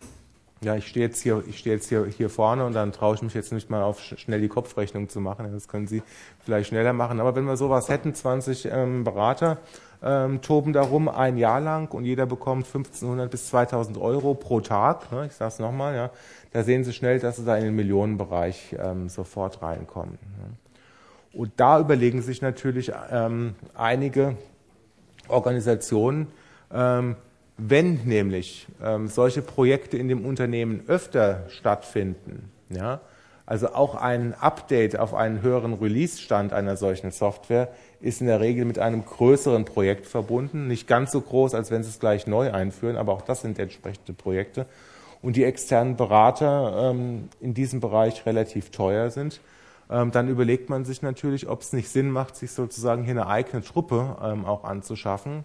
ja, ich stehe jetzt hier, ich stehe jetzt hier, hier vorne und dann traue ich mich jetzt nicht mal auf schnell die Kopfrechnung zu machen. Das können Sie vielleicht schneller machen. Aber wenn wir sowas hätten, zwanzig ähm, Berater ähm, toben darum ein Jahr lang und jeder bekommt fünfzehnhundert bis zweitausend Euro pro Tag. Ne, ich sage es nochmal, ja, da sehen Sie schnell, dass Sie da in den Millionenbereich ähm, sofort reinkommen. Ne. Und da überlegen sich natürlich ähm, einige Organisationen, ähm, wenn nämlich ähm, solche Projekte in dem Unternehmen öfter stattfinden, ja, also auch ein Update auf einen höheren Release-Stand einer solchen Software ist in der Regel mit einem größeren Projekt verbunden, nicht ganz so groß, als wenn Sie es gleich neu einführen, aber auch das sind entsprechende Projekte. Und die externen Berater ähm, in diesem Bereich relativ teuer sind, ähm, dann überlegt man sich natürlich, ob es nicht Sinn macht, sich sozusagen hier eine eigene Truppe ähm, auch anzuschaffen,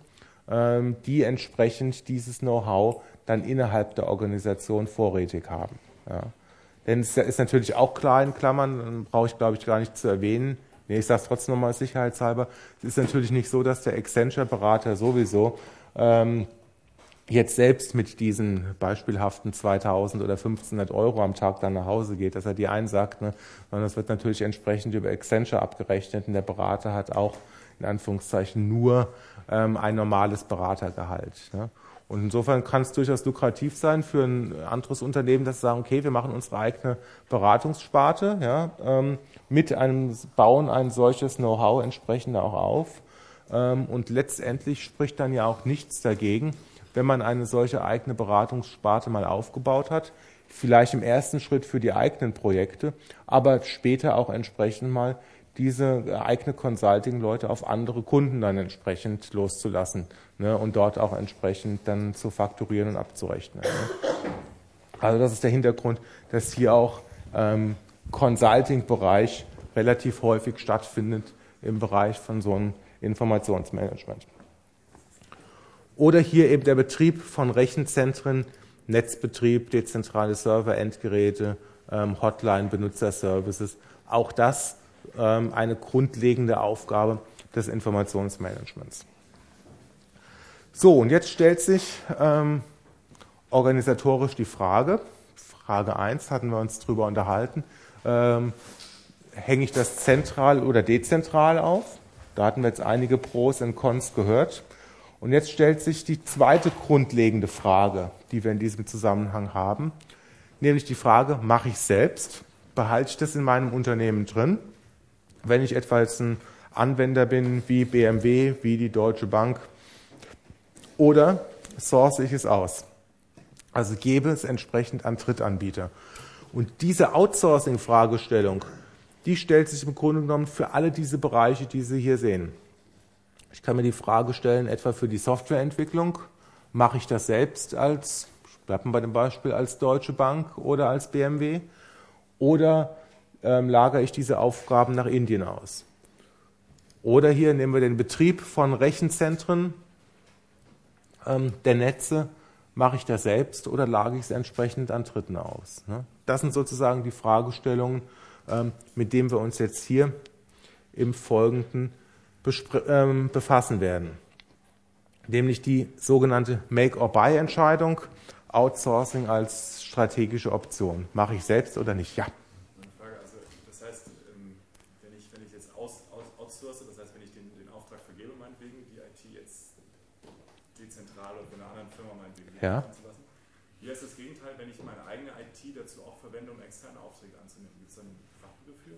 die entsprechend dieses Know-how dann innerhalb der Organisation vorrätig haben. Ja. Denn es ist natürlich auch klar in Klammern, brauche ich glaube ich gar nicht zu erwähnen, nee, ich sage es trotzdem nochmal sicherheitshalber, es ist natürlich nicht so, dass der Accenture-Berater sowieso ähm, jetzt selbst mit diesen beispielhaften zweitausend oder fünfzehnhundert Euro am Tag dann nach Hause geht, dass er die einsagt, ne, sondern das wird natürlich entsprechend über Accenture abgerechnet und der Berater hat auch in Anführungszeichen nur ähm, ein normales Beratergehalt. Ne? Und insofern kann es durchaus lukrativ sein für ein anderes Unternehmen, dass sie sagen, okay, wir machen unsere eigene Beratungssparte, ja, ähm, mit einem, bauen ein solches Know-how entsprechend auch auf. Ähm, und letztendlich spricht dann ja auch nichts dagegen, wenn man eine solche eigene Beratungssparte mal aufgebaut hat, vielleicht im ersten Schritt für die eigenen Projekte, aber später auch entsprechend mal diese eigene Consulting-Leute auf andere Kunden dann entsprechend loszulassen, ne, und dort auch entsprechend dann zu fakturieren und abzurechnen. Ne. Also das ist der Hintergrund, dass hier auch ähm, Consulting-Bereich relativ häufig stattfindet im Bereich von so einem Informationsmanagement. Oder hier eben der Betrieb von Rechenzentren, Netzbetrieb, dezentrale Server, Endgeräte, ähm, Hotline, Benutzerservices. Auch das ähm, eine grundlegende Aufgabe des Informationsmanagements. So, und jetzt stellt sich ähm, organisatorisch die Frage, Frage eins hatten wir uns drüber unterhalten, ähm, hänge ich das zentral oder dezentral auf? Da hatten wir jetzt einige Pros und Cons gehört. Und jetzt stellt sich die zweite grundlegende Frage, die wir in diesem Zusammenhang haben, nämlich die Frage, mache ich selbst? Behalte ich das in meinem Unternehmen drin? Wenn ich etwa jetzt ein Anwender bin wie B M W, wie die Deutsche Bank, oder source ich es aus? Also gebe es entsprechend an Drittanbieter. Und diese Outsourcing-Fragestellung, die stellt sich im Grunde genommen für alle diese Bereiche, die Sie hier sehen. Ich kann mir die Frage stellen, etwa für die Softwareentwicklung, mache ich das selbst als, bleiben wir bei dem Beispiel, als Deutsche Bank oder als B M W, oder ähm, lagere ich diese Aufgaben nach Indien aus? Oder hier nehmen wir den Betrieb von Rechenzentren ähm, der Netze, mache ich das selbst oder lagere ich es entsprechend an Dritten aus? Ne? Das sind sozusagen die Fragestellungen, ähm, mit denen wir uns jetzt hier im Folgenden ähm, befassen werden. Nämlich die sogenannte Make-or-Buy-Entscheidung, Outsourcing als strategische Option. Mache ich selbst oder nicht? Ja. Eine Frage, also das heißt, wenn ich, wenn ich jetzt aus, aus, outsource, das heißt, wenn ich den, den Auftrag vergebe, meinetwegen, die I T jetzt dezentral oder von einer anderen Firma meinetwegen ja. zu lassen. Hier ist das Gegenteil, wenn ich meine eigene I T dazu auch verwende, um externe Aufträge anzunehmen. Gibt es da einen Fachbegriff für?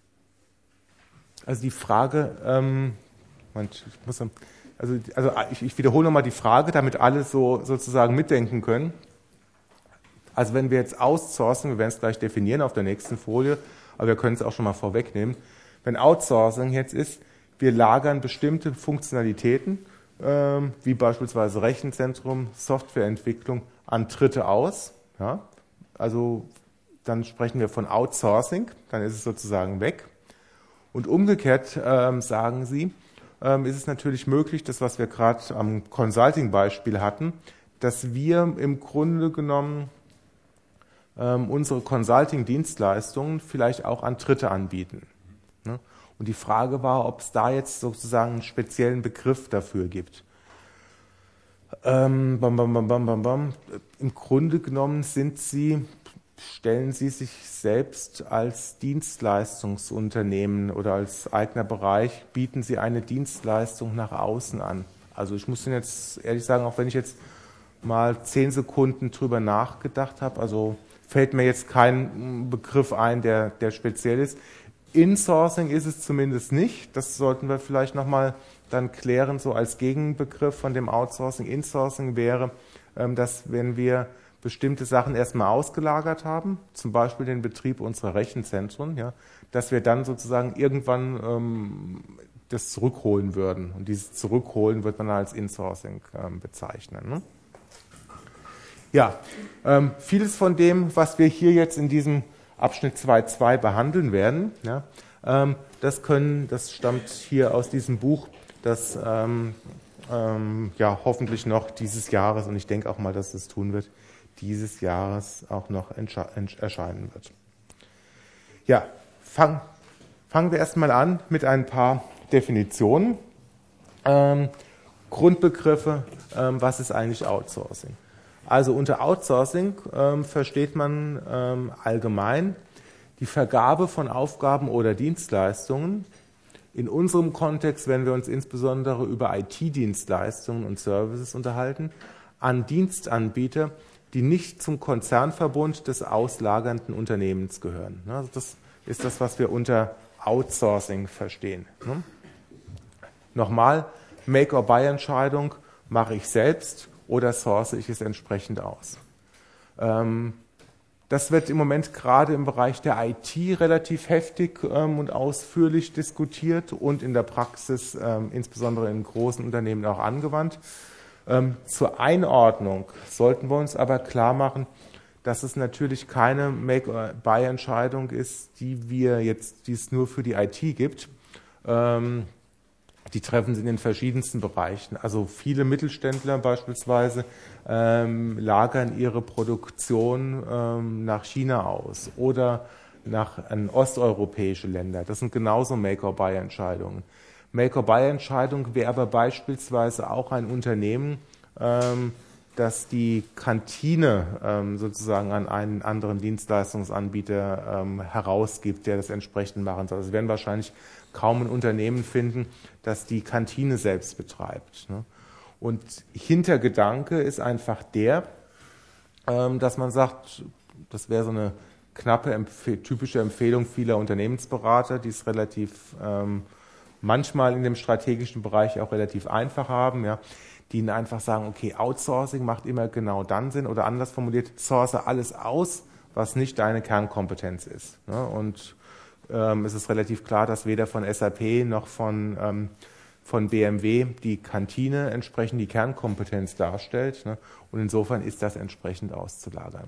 Also die Frage, ähm, ich muss, also, also ich, ich wiederhole nochmal die Frage, damit alle so sozusagen mitdenken können. Also wenn wir jetzt outsourcen, wir werden es gleich definieren auf der nächsten Folie, aber wir können es auch schon mal vorwegnehmen. Wenn Outsourcing jetzt ist, wir lagern bestimmte Funktionalitäten, ähm, wie beispielsweise Rechenzentrum, Softwareentwicklung, an Dritte aus. Ja? Also dann sprechen wir von Outsourcing, dann ist es sozusagen weg. Und umgekehrt ähm, sagen Sie, ähm, ist es natürlich möglich, das, was wir gerade am Consulting-Beispiel hatten, dass wir im Grunde genommen ähm, unsere Consulting-Dienstleistungen vielleicht auch an Dritte anbieten. Ne? Und die Frage war, ob es da jetzt sozusagen einen speziellen Begriff dafür gibt. Ähm, bam, bam, bam, bam, bam, bam. Im Grunde genommen sind Sie... Stellen Sie sich selbst als Dienstleistungsunternehmen oder als eigener Bereich, bieten Sie eine Dienstleistung nach außen an? Also ich muss Ihnen jetzt ehrlich sagen, auch wenn ich jetzt mal zehn Sekunden drüber nachgedacht habe, also fällt mir jetzt kein Begriff ein, der, der speziell ist. Insourcing ist es zumindest nicht. Das sollten wir vielleicht nochmal dann klären, so als Gegenbegriff von dem Outsourcing. Insourcing wäre, dass wenn wir bestimmte Sachen erstmal ausgelagert haben, zum Beispiel den Betrieb unserer Rechenzentren, ja, dass wir dann sozusagen irgendwann ähm, das zurückholen würden. Und dieses Zurückholen wird man als Insourcing ähm, bezeichnen. Ne? Ja, ähm, vieles von dem, was wir hier jetzt in diesem Abschnitt zwei Punkt zwei behandeln werden, ja, ähm, das können, das stammt hier aus diesem Buch, das ähm, ähm, ja hoffentlich noch dieses Jahres, und ich denke auch mal, dass es tun wird, dieses Jahres auch noch erscheinen wird. Ja, fang, fangen wir erstmal an mit ein paar Definitionen. Ähm, Grundbegriffe, ähm, was ist eigentlich Outsourcing? Also unter Outsourcing ähm, versteht man ähm, allgemein die Vergabe von Aufgaben oder Dienstleistungen. In unserem Kontext, wenn wir uns insbesondere über I T-Dienstleistungen und Services unterhalten, an Dienstanbieter, die nicht zum Konzernverbund des auslagernden Unternehmens gehören. Also das ist das, was wir unter Outsourcing verstehen. Nochmal, Make-or-Buy-Entscheidung, mache ich selbst oder source ich es entsprechend aus. Das wird im Moment gerade im Bereich der I T relativ heftig und ausführlich diskutiert und in der Praxis, insbesondere in großen Unternehmen, auch angewandt. Ähm, zur Einordnung sollten wir uns aber klar machen, dass es natürlich keine Make-or-Buy-Entscheidung ist, die wir jetzt, die es nur für die I T gibt. Ähm, die treffen sie in den verschiedensten Bereichen. Also viele Mittelständler beispielsweise ähm, lagern ihre Produktion ähm, nach China aus oder nach an osteuropäische Länder. Das sind genauso Make-or-Buy-Entscheidungen. Make-or-Buy-Entscheidung wäre aber beispielsweise auch ein Unternehmen, ähm, das die Kantine ähm, sozusagen an einen anderen Dienstleistungsanbieter ähm, herausgibt, der das entsprechend machen soll. Also wir werden wahrscheinlich kaum ein Unternehmen finden, das die Kantine selbst betreibt. Ne? Und Hintergedanke ist einfach der, ähm, dass man sagt, das wäre so eine knappe, empf- typische Empfehlung vieler Unternehmensberater, die es relativ ähm, manchmal in dem strategischen Bereich auch relativ einfach haben, ja, die ihnen einfach sagen, okay, Outsourcing macht immer genau dann Sinn oder anders formuliert, source alles aus, was nicht deine Kernkompetenz ist. Ne? Und ähm, es ist relativ klar, dass weder von S A P noch von, ähm, von B M W die Kantine entsprechend die Kernkompetenz darstellt. Ne? Und insofern ist das entsprechend auszulagern.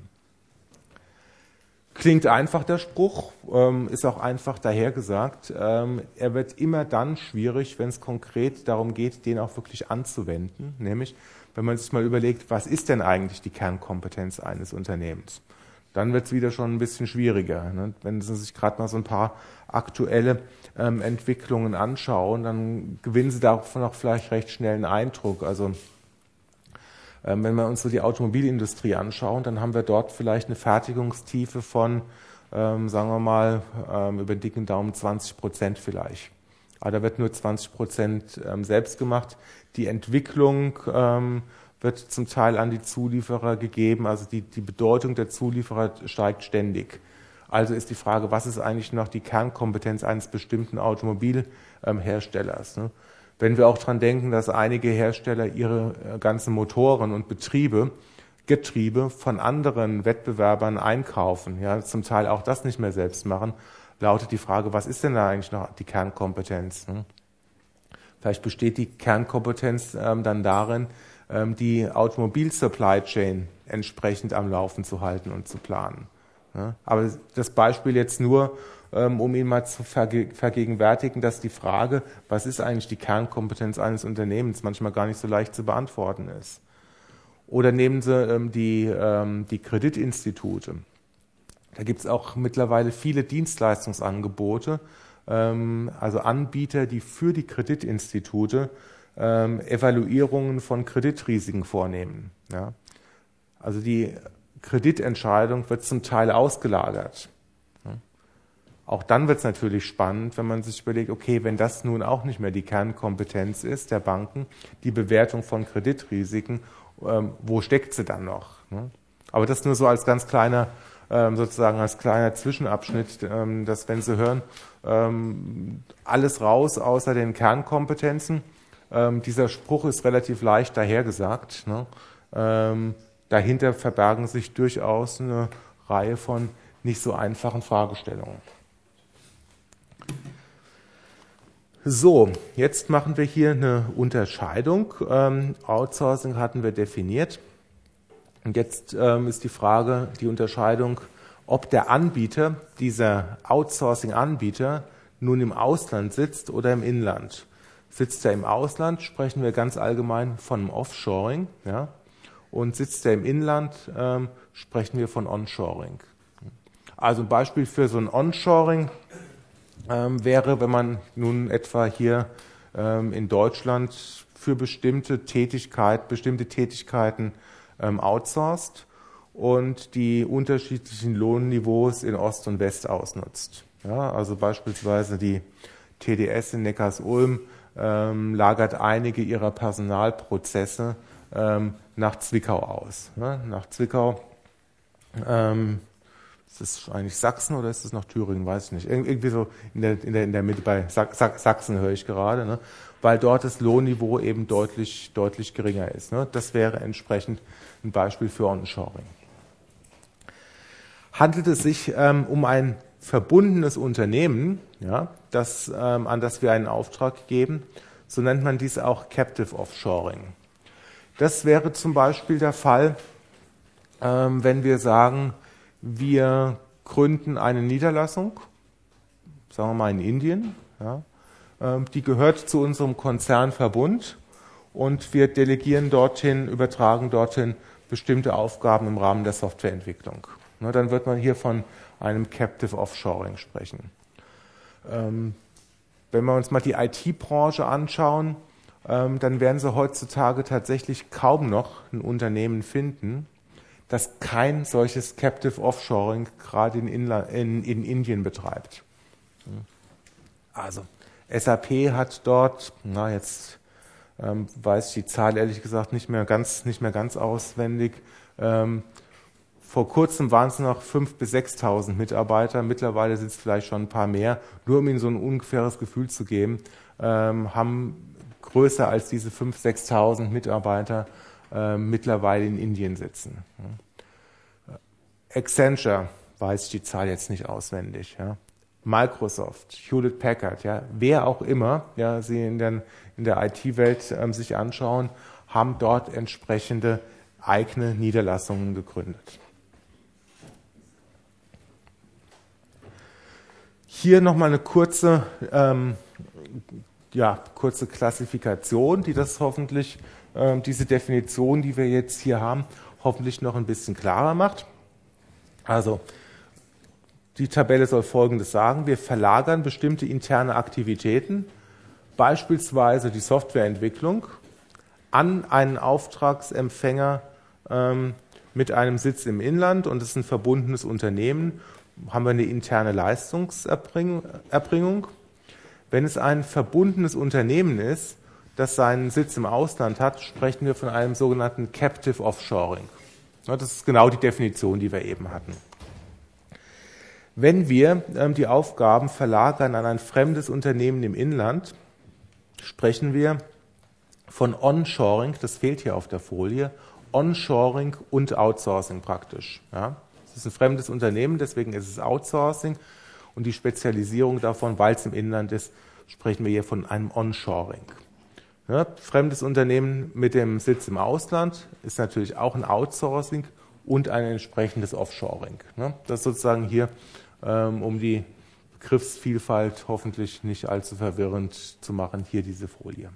Klingt einfach der Spruch, ähm, ist auch einfach dahergesagt. Ähm, er wird immer dann schwierig, wenn es konkret darum geht, den auch wirklich anzuwenden. Nämlich, wenn man sich mal überlegt, was ist denn eigentlich die Kernkompetenz eines Unternehmens? Dann wird es wieder schon ein bisschen schwieriger. Ne? Wenn Sie sich gerade mal so ein paar aktuelle ähm, Entwicklungen anschauen, dann gewinnen Sie davon auch vielleicht recht schnell einen Eindruck. Also wenn wir uns so die Automobilindustrie anschauen, dann haben wir dort vielleicht eine Fertigungstiefe von, ähm, sagen wir mal, ähm, über den dicken Daumen zwanzig Prozent vielleicht. Aber da wird nur zwanzig Prozent ähm, selbst gemacht. Die Entwicklung ähm, wird zum Teil an die Zulieferer gegeben, also die, die Bedeutung der Zulieferer steigt ständig. Also ist die Frage, was ist eigentlich noch die Kernkompetenz eines bestimmten Automobilherstellers? Ne? Wenn wir auch daran denken, dass einige Hersteller ihre ganzen Motoren und Betriebe, Getriebe von anderen Wettbewerbern einkaufen, ja, zum Teil auch das nicht mehr selbst machen, lautet die Frage, was ist denn da eigentlich noch die Kernkompetenz? Ne? Vielleicht besteht die Kernkompetenz ähm, dann darin, ähm, die Automobil-Supply Chain entsprechend am Laufen zu halten und zu planen. Ja? Aber das Beispiel jetzt nur, um Ihnen mal zu vergegenwärtigen, dass die Frage, was ist eigentlich die Kernkompetenz eines Unternehmens, manchmal gar nicht so leicht zu beantworten ist. Oder nehmen Sie ähm, die, ähm, die Kreditinstitute. Da gibt es auch mittlerweile viele Dienstleistungsangebote, ähm, also Anbieter, die für die Kreditinstitute ähm, Evaluierungen von Kreditrisiken vornehmen. Ja? Also die Kreditentscheidung wird zum Teil ausgelagert. Auch dann wird es natürlich spannend, wenn man sich überlegt, okay, wenn das nun auch nicht mehr die Kernkompetenz ist der Banken, die Bewertung von Kreditrisiken, ähm, wo steckt sie dann noch? Ne? Aber das nur so als ganz kleiner, ähm, sozusagen als kleiner Zwischenabschnitt, ähm, dass wenn Sie hören, ähm, alles raus außer den Kernkompetenzen, ähm, dieser Spruch ist relativ leicht dahergesagt. Ne? Ähm, dahinter verbergen sich durchaus eine Reihe von nicht so einfachen Fragestellungen. So, jetzt machen wir hier eine Unterscheidung. Ähm, Outsourcing hatten wir definiert. Und jetzt ähm, ist die Frage, die Unterscheidung, ob der Anbieter, dieser Outsourcing-Anbieter, nun im Ausland sitzt oder im Inland. Sitzt er im Ausland, sprechen wir ganz allgemein von einem Offshoring. Ja? Und sitzt er im Inland, ähm, sprechen wir von Onshoring. Also ein Beispiel für so ein Onshoring ähm, wäre, wenn man nun etwa hier ähm, in Deutschland für bestimmte Tätigkeit, bestimmte Tätigkeiten ähm, outsourced und die unterschiedlichen Lohnniveaus in Ost und West ausnutzt. Ja, also beispielsweise die T D S in Neckarsulm ähm, lagert einige ihrer Personalprozesse ähm, nach Zwickau aus. Ja, nach Zwickau ähm, ist das eigentlich Sachsen oder ist das noch Thüringen? Weiß ich nicht. Irgendwie so in der, in der, in der Mitte bei Sachsen höre ich gerade, ne? Weil dort das Lohnniveau eben deutlich, deutlich geringer ist. Ne? Das wäre entsprechend ein Beispiel für Onshoring. Handelt es sich ähm, um ein verbundenes Unternehmen, ja, das, ähm, an das wir einen Auftrag geben, so nennt man dies auch Captive Offshoring. Das wäre zum Beispiel der Fall, ähm, wenn wir sagen, wir gründen eine Niederlassung, sagen wir mal in Indien, ja, ähm, die gehört zu unserem Konzernverbund und wir delegieren dorthin, übertragen dorthin bestimmte Aufgaben im Rahmen der Softwareentwicklung. Na, dann wird man hier von einem Captive Offshoring sprechen. Ähm, wenn wir uns mal die I T-Branche anschauen, ähm, dann werden Sie heutzutage tatsächlich kaum noch ein Unternehmen finden, das kein solches Captive Offshoring gerade in, Inla- in, in Indien betreibt. Also S A P hat dort, na jetzt ähm, weiß ich die Zahl ehrlich gesagt nicht mehr ganz, nicht mehr ganz auswendig, ähm, vor kurzem waren es noch fünftausend bis sechstausend Mitarbeiter, mittlerweile sind es vielleicht schon ein paar mehr, nur um Ihnen so ein ungefähres Gefühl zu geben, ähm, haben größer als diese fünftausend, sechstausend Mitarbeiter äh, mittlerweile in Indien sitzen. Ja. Accenture, weiß ich die Zahl jetzt nicht auswendig. Ja. Microsoft, Hewlett Packard, ja, wer auch immer, ja, Sie in, den, in der I T-Welt ähm, sich anschauen, haben dort entsprechende eigene Niederlassungen gegründet. Hier nochmal eine kurze, ähm, ja, kurze Klassifikation, die das hoffentlich, ähm, diese Definition, die wir jetzt hier haben, hoffentlich noch ein bisschen klarer macht. Also, die Tabelle soll Folgendes sagen: Wir verlagern bestimmte interne Aktivitäten, beispielsweise die Softwareentwicklung, an einen Auftragsempfänger ähm, mit einem Sitz im Inland, und es ist ein verbundenes Unternehmen, haben wir eine interne Leistungserbringung. Wenn es ein verbundenes Unternehmen ist, das seinen Sitz im Ausland hat, sprechen wir von einem sogenannten Captive Offshoring. Das ist genau die Definition, die wir eben hatten. Wenn wir ähm, die Aufgaben verlagern an ein fremdes Unternehmen im Inland, sprechen wir von Onshoring, das fehlt hier auf der Folie, Onshoring und Outsourcing praktisch. Ja. Es ist ein fremdes Unternehmen, deswegen ist es Outsourcing, und die Spezialisierung davon, weil es im Inland ist, sprechen wir hier von einem Onshoring. Ja, fremdes Unternehmen mit dem Sitz im Ausland ist natürlich auch ein Outsourcing und ein entsprechendes Offshoring. Ja, das ist sozusagen hier, ähm, um die Begriffsvielfalt hoffentlich nicht allzu verwirrend zu machen, hier diese Folie.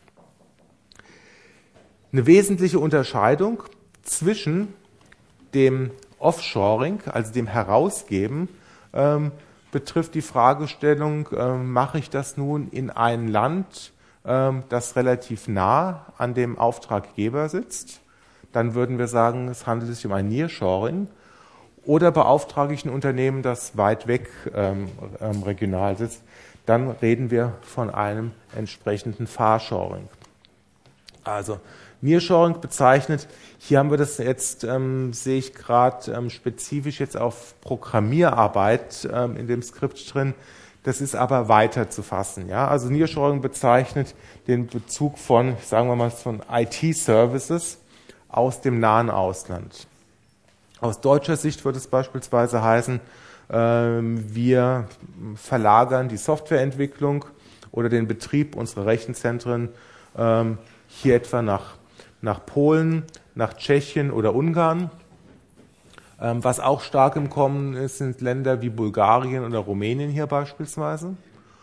Eine wesentliche Unterscheidung zwischen dem Offshoring, also dem Herausgeben, ähm, betrifft die Fragestellung, ähm, mache ich das nun in ein Land, ähm, das relativ nah an dem Auftraggeber sitzt, dann würden wir sagen, es handelt sich um ein Nearshoring, oder beauftrage ich ein Unternehmen, das weit weg ähm, ähm, regional sitzt, dann reden wir von einem entsprechenden Farshoring. Also Nearshoring bezeichnet, hier haben wir das jetzt, ähm, sehe ich gerade ähm, spezifisch jetzt auf Programmierarbeit ähm, in dem Skript drin, das ist aber weiter zu fassen. Ja? Also Nearshoring bezeichnet den Bezug von, sagen wir mal, von I T-Services aus dem nahen Ausland. Aus deutscher Sicht würde es beispielsweise heißen, ähm, wir verlagern die Softwareentwicklung oder den Betrieb unserer Rechenzentren ähm, hier etwa nach nach Polen, nach Tschechien oder Ungarn. Ähm, was auch stark im Kommen ist, sind Länder wie Bulgarien oder Rumänien hier beispielsweise.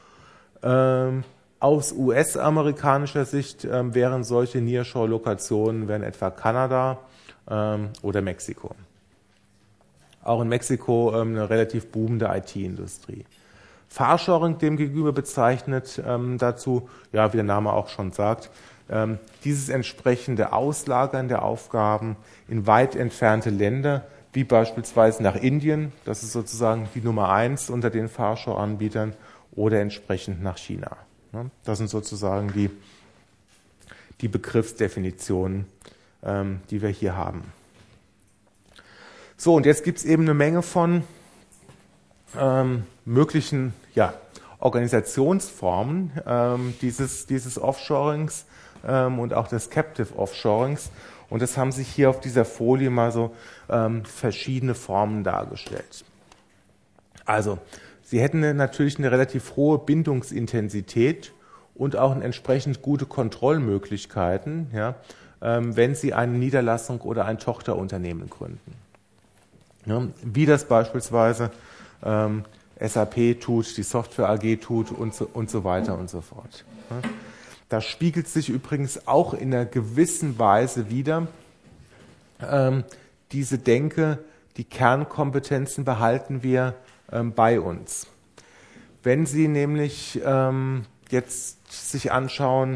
Ähm, aus U S-amerikanischer Sicht ähm, wären solche Nearshore-Lokationen wären etwa Kanada ähm, oder Mexiko. Auch in Mexiko ähm, eine relativ boomende I T-Industrie. Farshoring demgegenüber bezeichnet ähm, dazu, ja, wie der Name auch schon sagt, ähm, dieses entsprechende Auslagern der Aufgaben in weit entfernte Länder, wie beispielsweise nach Indien, das ist sozusagen die Nummer eins unter den Farshore-Anbietern, oder entsprechend nach China. Ja, das sind sozusagen die, die Begriffsdefinitionen, ähm, die wir hier haben. So, und jetzt gibt es eben eine Menge von ähm, möglichen ja, Organisationsformen ähm, dieses, dieses Offshorings ähm, und auch des Captive Offshorings. Und das haben sich hier auf dieser Folie mal so ähm, verschiedene Formen dargestellt. Also, Sie hätten eine, natürlich eine relativ hohe Bindungsintensität und auch entsprechend gute Kontrollmöglichkeiten, ja, ähm, wenn sie eine Niederlassung oder ein Tochterunternehmen gründen. Ja, wie das beispielsweise ähm, S A P tut, die Software A G tut und so, und so weiter und so fort. Ja. Das spiegelt sich übrigens auch in einer gewissen Weise wider, ähm, diese Denke, die Kernkompetenzen behalten wir ähm, bei uns. Wenn Sie nämlich ähm, jetzt sich anschauen,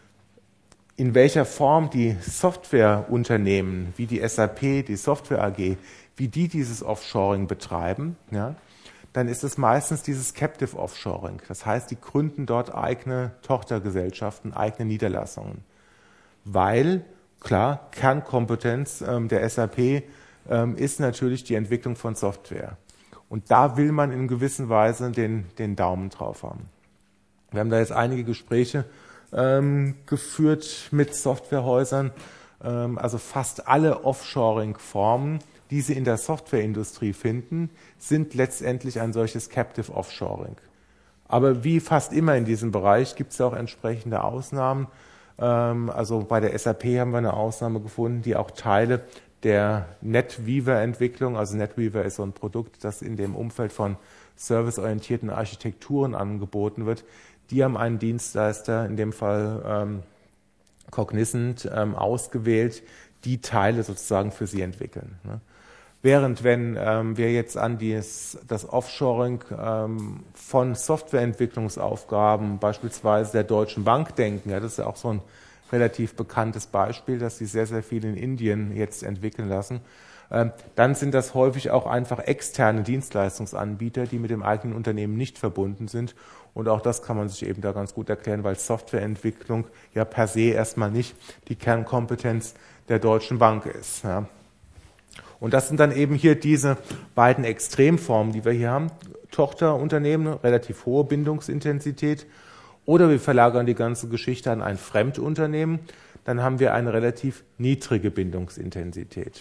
in welcher Form die Softwareunternehmen, wie die S A P, die Software A G, wie die dieses Offshoring betreiben, ja, dann ist es meistens dieses Captive Offshoring. Das heißt, die gründen dort eigene Tochtergesellschaften, eigene Niederlassungen. Weil, klar, Kernkompetenz ähm, der S A P ähm, ist natürlich die Entwicklung von Software. Und da will man in gewisser Weise den, den Daumen drauf haben. Wir haben da jetzt einige Gespräche ähm, geführt mit Softwarehäusern. Ähm, also fast alle Offshoring-Formen, die Sie in der Softwareindustrie finden, sind letztendlich ein solches Captive Offshoring. Aber wie fast immer in diesem Bereich gibt es auch entsprechende Ausnahmen. Ähm, also bei der S A P haben wir eine Ausnahme gefunden, die auch Teile der NetWeaver-Entwicklung, also NetWeaver ist so ein Produkt, das in dem Umfeld von serviceorientierten Architekturen angeboten wird. Die haben einen Dienstleister, in dem Fall ähm, Cognizant, ähm, ausgewählt, die Teile sozusagen für sie entwickeln. Ne? Während wenn ähm, wir jetzt an dies, das Offshoring ähm, von Softwareentwicklungsaufgaben beispielsweise der Deutschen Bank denken, ja, das ist ja auch so ein relativ bekanntes Beispiel, dass sie sehr, sehr viel in Indien jetzt entwickeln lassen, ähm, dann sind das häufig auch einfach externe Dienstleistungsanbieter, die mit dem eigenen Unternehmen nicht verbunden sind. Und auch das kann man sich eben da ganz gut erklären, weil Softwareentwicklung ja per se erstmal nicht die Kernkompetenz der Deutschen Bank ist. Ja. Und das sind dann eben hier diese beiden Extremformen, die wir hier haben. Tochterunternehmen, relativ hohe Bindungsintensität. Oder wir verlagern die ganze Geschichte an ein Fremdunternehmen. Dann haben wir eine relativ niedrige Bindungsintensität.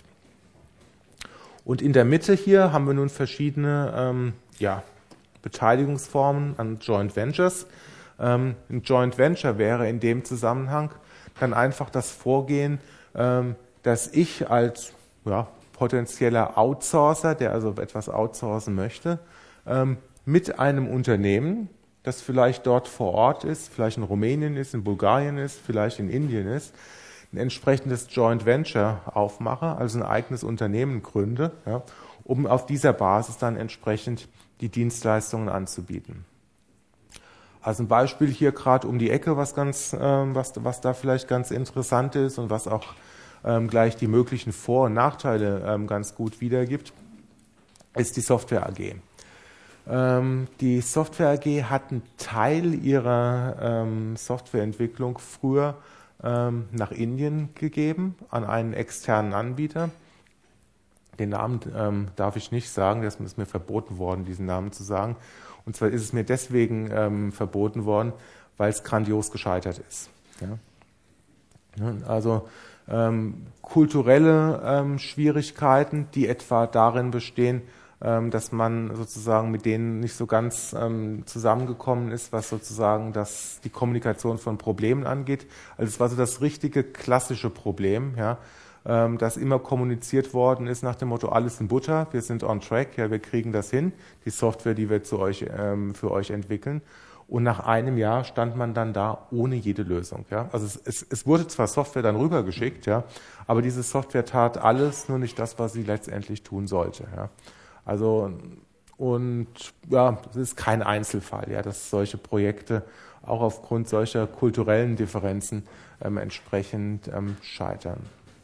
Und in der Mitte hier haben wir nun verschiedene ähm, ja, Beteiligungsformen an Joint Ventures. Ähm, ein Joint Venture wäre in dem Zusammenhang dann einfach das Vorgehen, ähm, dass ich als ja, potenzieller Outsourcer, der also etwas outsourcen möchte, ähm, mit einem Unternehmen, das vielleicht dort vor Ort ist, vielleicht in Rumänien ist, in Bulgarien ist, vielleicht in Indien ist, ein entsprechendes Joint Venture aufmache, also ein eigenes Unternehmen gründe, ja, um auf dieser Basis dann entsprechend die Dienstleistungen anzubieten. Also ein Beispiel hier gerade um die Ecke, was ganz, ähm, was, was da vielleicht ganz interessant ist und was auch ähm, gleich die möglichen Vor- und Nachteile ähm, ganz gut wiedergibt, ist die Software A G. Ähm, die Software A G hat einen Teil ihrer ähm, Softwareentwicklung früher ähm, nach Indien gegeben, an einen externen Anbieter. Den Namen ähm, darf ich nicht sagen, das ist mir verboten worden, diesen Namen zu sagen. Und zwar ist es mir deswegen ähm, verboten worden, weil es grandios gescheitert ist. Ja? Also ähm, kulturelle ähm, Schwierigkeiten, die etwa darin bestehen, ähm, dass man sozusagen mit denen nicht so ganz ähm, zusammengekommen ist, was sozusagen das, die Kommunikation von Problemen angeht. Also es war so das richtige klassische Problem, ja, ähm, dass immer kommuniziert worden ist nach dem Motto, alles in Butter, wir sind on track, ja, wir kriegen das hin, die Software, die wir zu euch, ähm, für euch entwickeln. Und nach einem Jahr stand man dann da ohne jede Lösung. Ja? Also es, es, es wurde zwar Software dann rübergeschickt, ja, aber diese Software tat alles, nur nicht das, was sie letztendlich tun sollte. Ja? Also und ja, das ist kein Einzelfall, ja, dass solche Projekte auch aufgrund solcher kulturellen Differenzen ähm, entsprechend ähm, scheitern.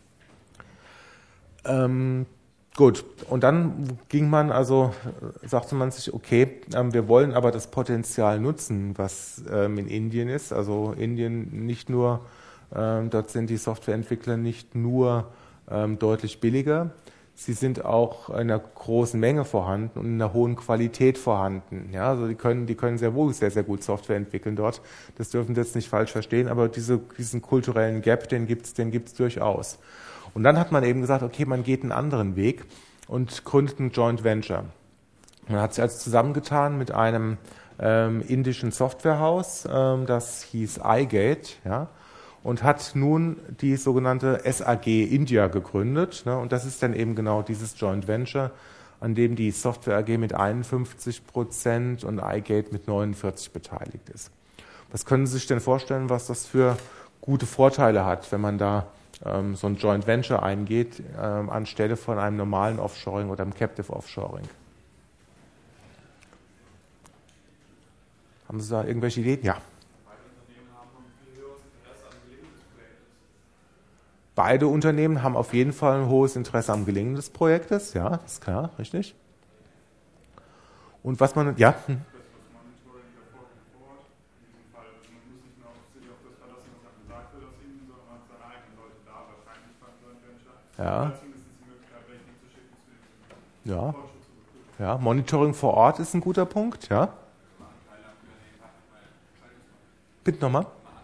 Ähm, Gut, und dann ging man also, sagte man sich, okay, ähm, wir wollen aber das Potenzial nutzen, was ähm, in Indien ist. Also Indien nicht nur, ähm, dort sind die Softwareentwickler nicht nur ähm, deutlich billiger, sie sind auch in einer großen Menge vorhanden und in einer hohen Qualität vorhanden. Ja, also die können, die können sehr wohl sehr, sehr gut Software entwickeln dort. Das dürfen Sie jetzt nicht falsch verstehen, aber diese, diesen kulturellen Gap, den gibt's, den gibt's durchaus. Und dann hat man eben gesagt, okay, man geht einen anderen Weg und gründet ein Joint Venture. Man hat sich also zusammengetan mit einem ähm, indischen Softwarehaus, ähm, das hieß iGate, ja, und hat nun die sogenannte S A G India gegründet. Ne? Und das ist dann eben genau dieses Joint Venture, an dem die Software A G mit einundfünfzig Prozent und iGate mit neunundvierzig beteiligt ist. Was können Sie sich denn vorstellen, was das für gute Vorteile hat, wenn man da ähm, so ein Joint Venture eingeht, ähm, anstelle von einem normalen Offshoring oder einem Captive Offshoring? Haben Sie da irgendwelche Ideen? Ja. Beide Unternehmen haben auf jeden Fall ein hohes Interesse am Gelingen des Projektes. Ja, ist klar, richtig. Und was man, ja. Hm. Ja. Ja. Ja, Monitoring vor Ort ist ein guter Punkt, ja. Bitte nochmal.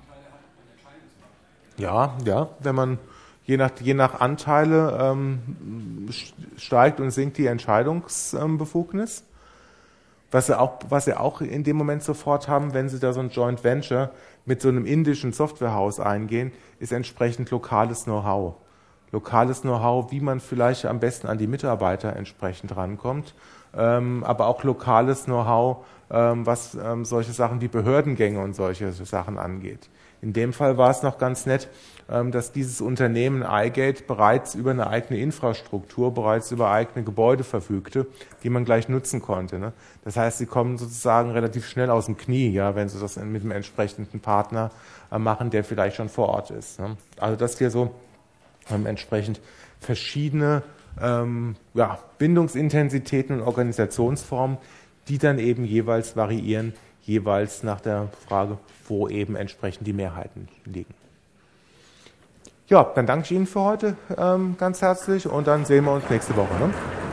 Ja, ja, wenn man je nach, je nach Anteile ähm, steigt und sinkt die Entscheidungsbefugnis. Was sie, auch, was sie auch in dem Moment sofort haben, wenn sie da so ein Joint Venture mit so einem indischen Softwarehaus eingehen, ist entsprechend lokales Know-how. Lokales Know-how, wie man vielleicht am besten an die Mitarbeiter entsprechend rankommt, ähm, aber auch lokales Know-how, ähm, was ähm, solche Sachen wie Behördengänge und solche Sachen angeht. In dem Fall war es noch ganz nett, ähm, dass dieses Unternehmen iGate bereits über eine eigene Infrastruktur, bereits über eigene Gebäude verfügte, die man gleich nutzen konnte. Ne? Das heißt, sie kommen sozusagen relativ schnell aus dem Knie, ja, wenn sie das mit einem entsprechenden Partner äh, machen, der vielleicht schon vor Ort ist. Ne? Also das hier so ähm, entsprechend verschiedene ähm, ja, Bindungsintensitäten und Organisationsformen, die dann eben jeweils variieren, jeweils nach der Frage, wo eben entsprechend die Mehrheiten liegen. Ja, dann danke ich Ihnen für heute ähm, ganz herzlich und dann sehen wir uns nächste Woche. Ne?